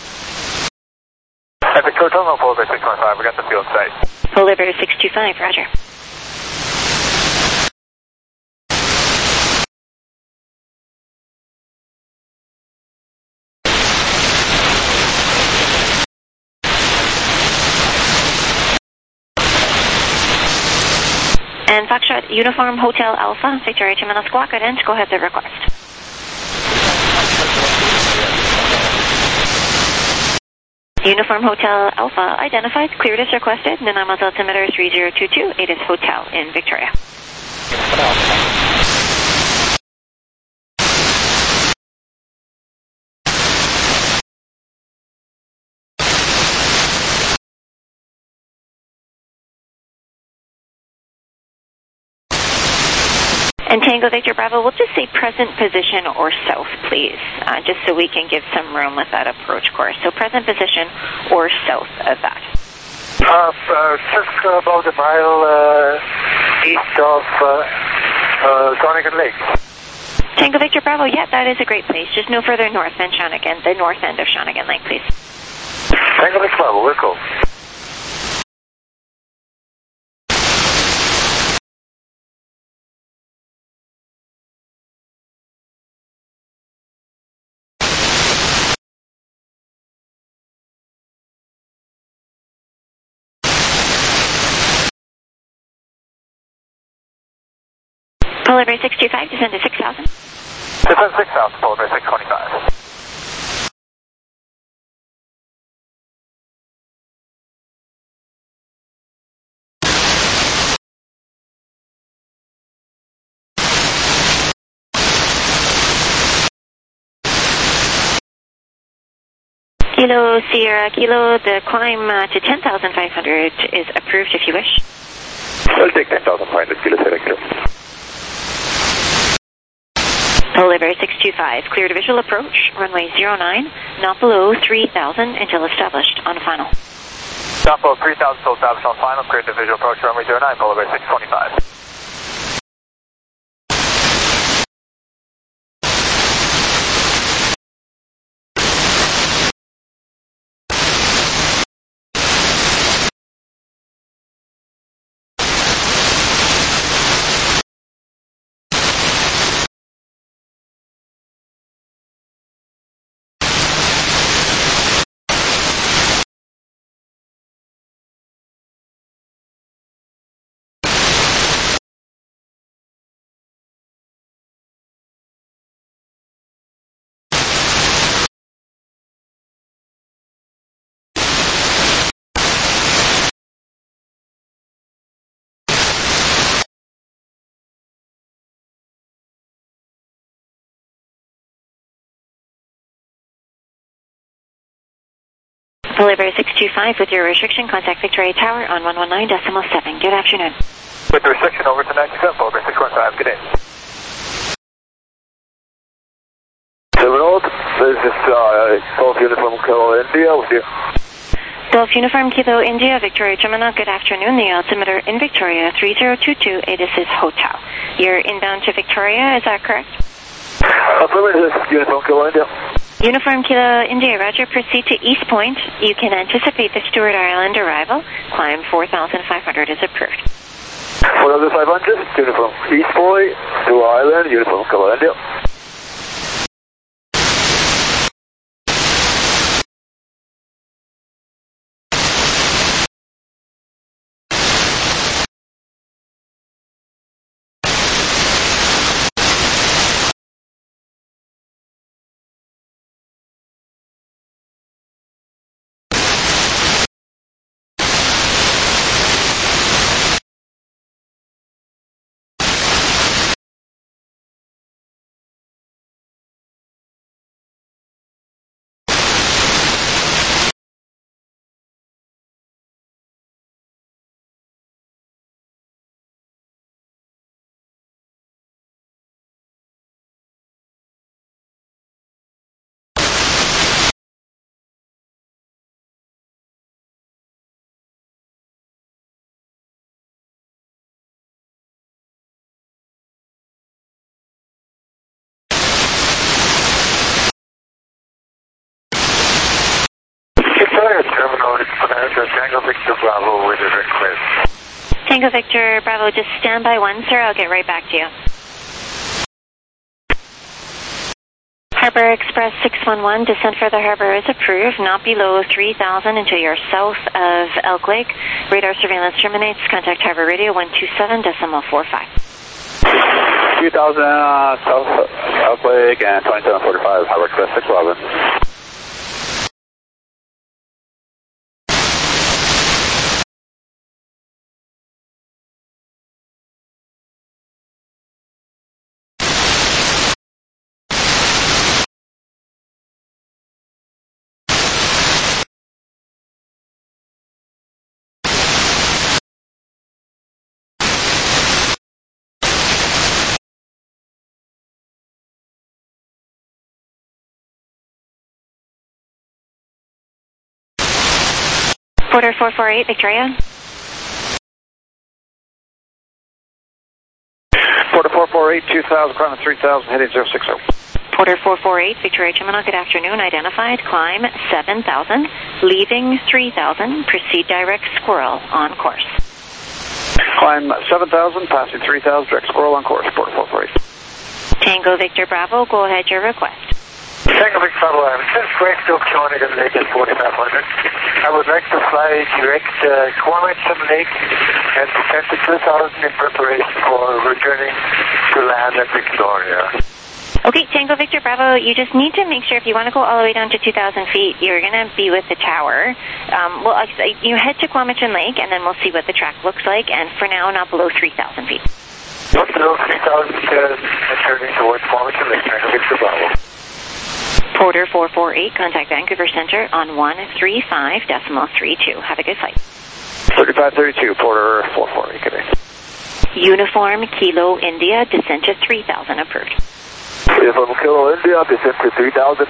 At Victoria Terminal, Polar six twenty-five, we got the field site. Polar six two five, roger. And Foxtrot Uniform Hotel Alpha, Victoria Terminal, Squawk Cadent, go ahead the request. Uniform Hotel Alpha identified, cleared as requested. Nanaimo altimeter three zero two two, it is Hotel in Victoria. And Tango Victor Bravo, we'll just say present position or south, please, uh, just so we can give some room with that approach course. So present position or south of that. Uh, uh, just about a mile uh, east of uh, uh, Shawnigan Lake. Tango Victor Bravo, yeah, that is a great place. Just no further north than Shawnigan, the north end of Shawnigan Lake, please. Tango Victor Bravo, we're cool. Polar Bear six two five, descend to six thousand. Descend six thousand, Polar Bear six twenty-five. Kilo Sierra Kilo, the climb uh, to ten thousand five hundred is approved if you wish. I'll take ten thousand five hundred Kilo Sierra Kilo. Polar Bear six two five, cleared visual approach, runway zero nine, not below three thousand until established on final. Not below three thousand until established on final, cleared to visual approach, runway zero nine, Polar Bear six twenty-five. Polar Bear six two five, with your restriction, contact Victoria Tower on one one nine decimal seven. Good afternoon. With the restriction over to ninety-seven, Polar Bear six one five, good day. Seven Old, this is uh, Golf Uniform Kilo India with you. Golf Uniform Kilo India, Victoria Terminal, good afternoon. The altimeter in Victoria, three zero two two, it is his hotel. You're inbound to Victoria, is that correct? Affirmative, this is Uniform Kilo India. Uniform Kilo India, roger, proceed to East Point. You can anticipate the Stewart Island arrival. Climb four thousand five hundred is approved. four thousand five hundred, Uniform East Point, Stewart Island, Uniform Kilo India. Terminal, Tango Victor Bravo with a request. Tango Victor Bravo, just stand by one, sir. I'll get right back to you. Harbor Express six one one, descent for the harbor is approved, not below three thousand until you're south of Elk Lake. Radar surveillance terminates. Contact Harbor Radio one two seven decimal four five. two thousand uh, south Elk Lake and twenty-seven forty-five, Harbor Express six eleven. Porter four four eight, Victoria. Porter four four eight, two thousand, climbing three thousand, heading zero six zero. Porter four four eight, Victoria Terminal, good afternoon, identified, climb seven thousand, leaving three thousand, proceed direct Squirrel, on course. Climb seven thousand, passing three thousand, direct Squirrel on course, Porter four four eight. Tango Victor Bravo, go ahead, your request. Tango Victor Bravo, I'm just west of Kewanigan Lake at forty-five hundred. I would like to fly direct uh, Quamacham Lake and descend to two thousand in preparation for returning to land at Victoria. Okay, Tango Victor Bravo, you just need to make sure if you want to go all the way down to two thousand feet, you're going to be with the tower. Um, well, you head to Quamacham Lake, and then we'll see what the track looks like, and for now, not below three thousand feet. Not below three thousand, uh, turning towards Quamacham Lake, Tango Victor Bravo. Porter four four eight, contact Vancouver Center on one three five decimal three two. Have a good flight. thirty-five thirty-two, Porter four four eight, good day. Uniform Kilo India, descent to three thousand, approved. Uniform Kilo India, descent to three thousand.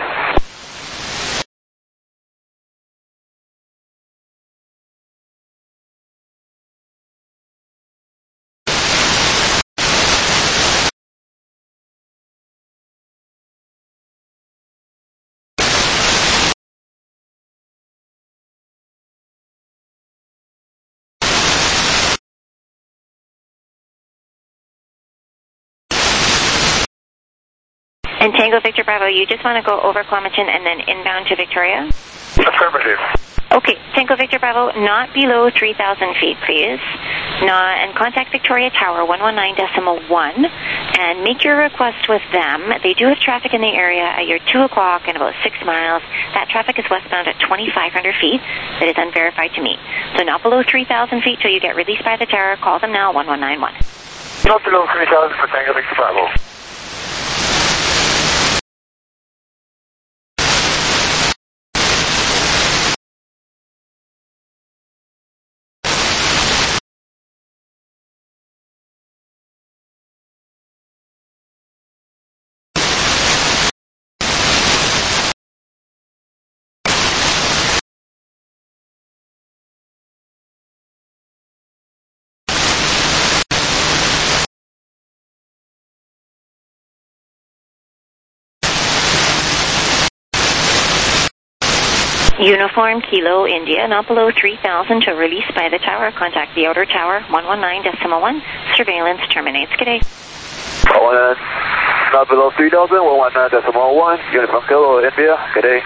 And Tango Victor Bravo, you just want to go over Quamacham and then inbound to Victoria? Affirmative. Okay, Tango Victor Bravo, not below three thousand feet, please. Not, and contact Victoria Tower, one one nine decimal one, and make your request with them. They do have traffic in the area at your two o'clock and about six miles. That traffic is westbound at twenty-five hundred feet. That is unverified to me. So not below three thousand feet till you get released by the tower. Call them now, one one nine one. Not below three thousand for Tango Victor Bravo. Uniform Kilo India, not below three thousand to release by the tower. Contact the outer tower, one one nine decimal one. Surveillance terminates. Good day. one one nine, not below three thousand, one one nine decimal one. Uniform Kilo India, good day.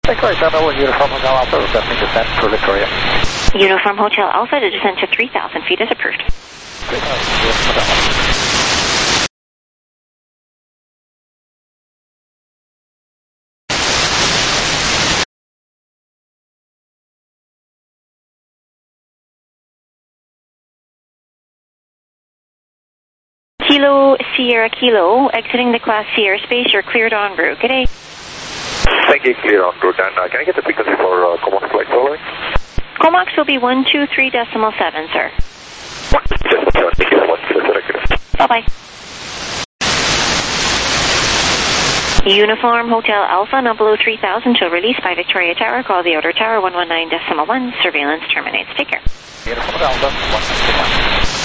Victoria Terminal, Uniform Hotel Alpha, requesting descent for Victoria. Uniform Hotel Alpha to descend to three thousand feet is approved. three thousand, Kilo Sierra Kilo, exiting the Class C airspace, you're cleared en route. Good day. Thank you, clear on route. And uh, can I get the frequency for uh, Comox flight following? Comox will be one two three decimal seven, sir. Thank you so much. Bye-bye. Uniform Hotel Alpha, now below three thousand, till released by Victoria Tower. Call the outer tower, one one nine decimal one. Surveillance terminates. Take care. Uniform Alpha, one nine two one.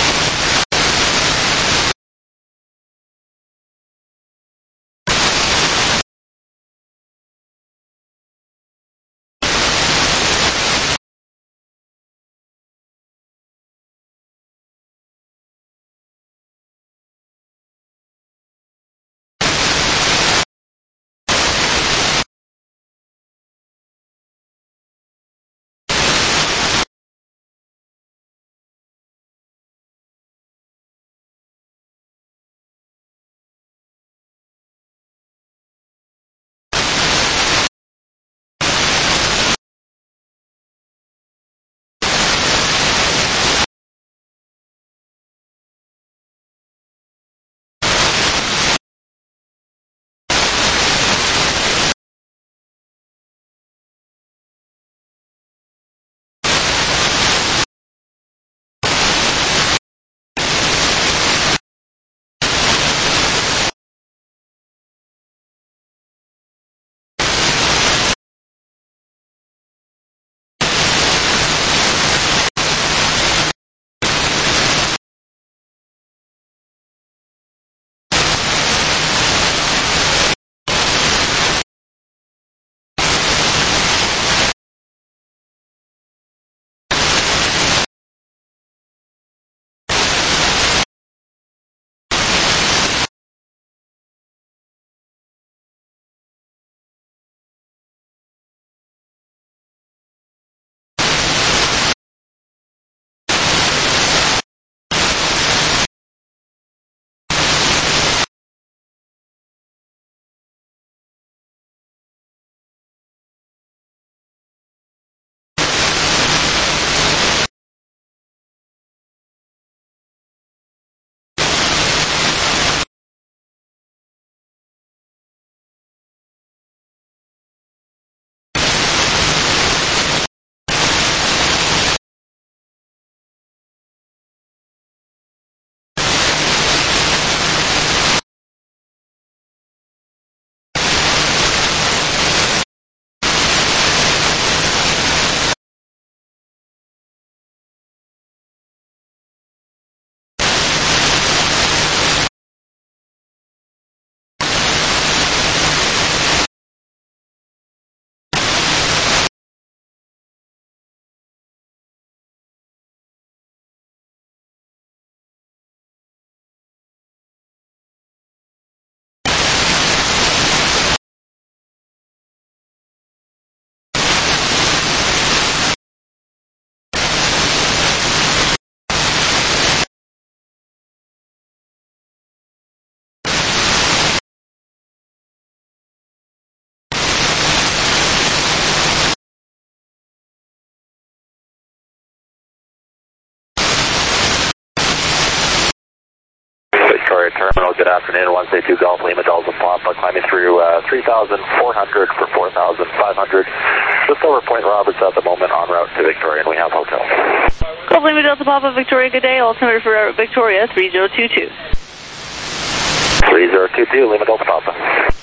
Victoria Terminal, good afternoon. one two Golf Lima Delta Papa, climbing through uh, three thousand four hundred for four thousand five hundred. Just over Point Roberts at the moment, en route to Victoria, and we have hotel. Golf Lima Delta Papa, Victoria, good day. Altimeter for Victoria, three zero two two. three zero two two, Lima Delta Papa.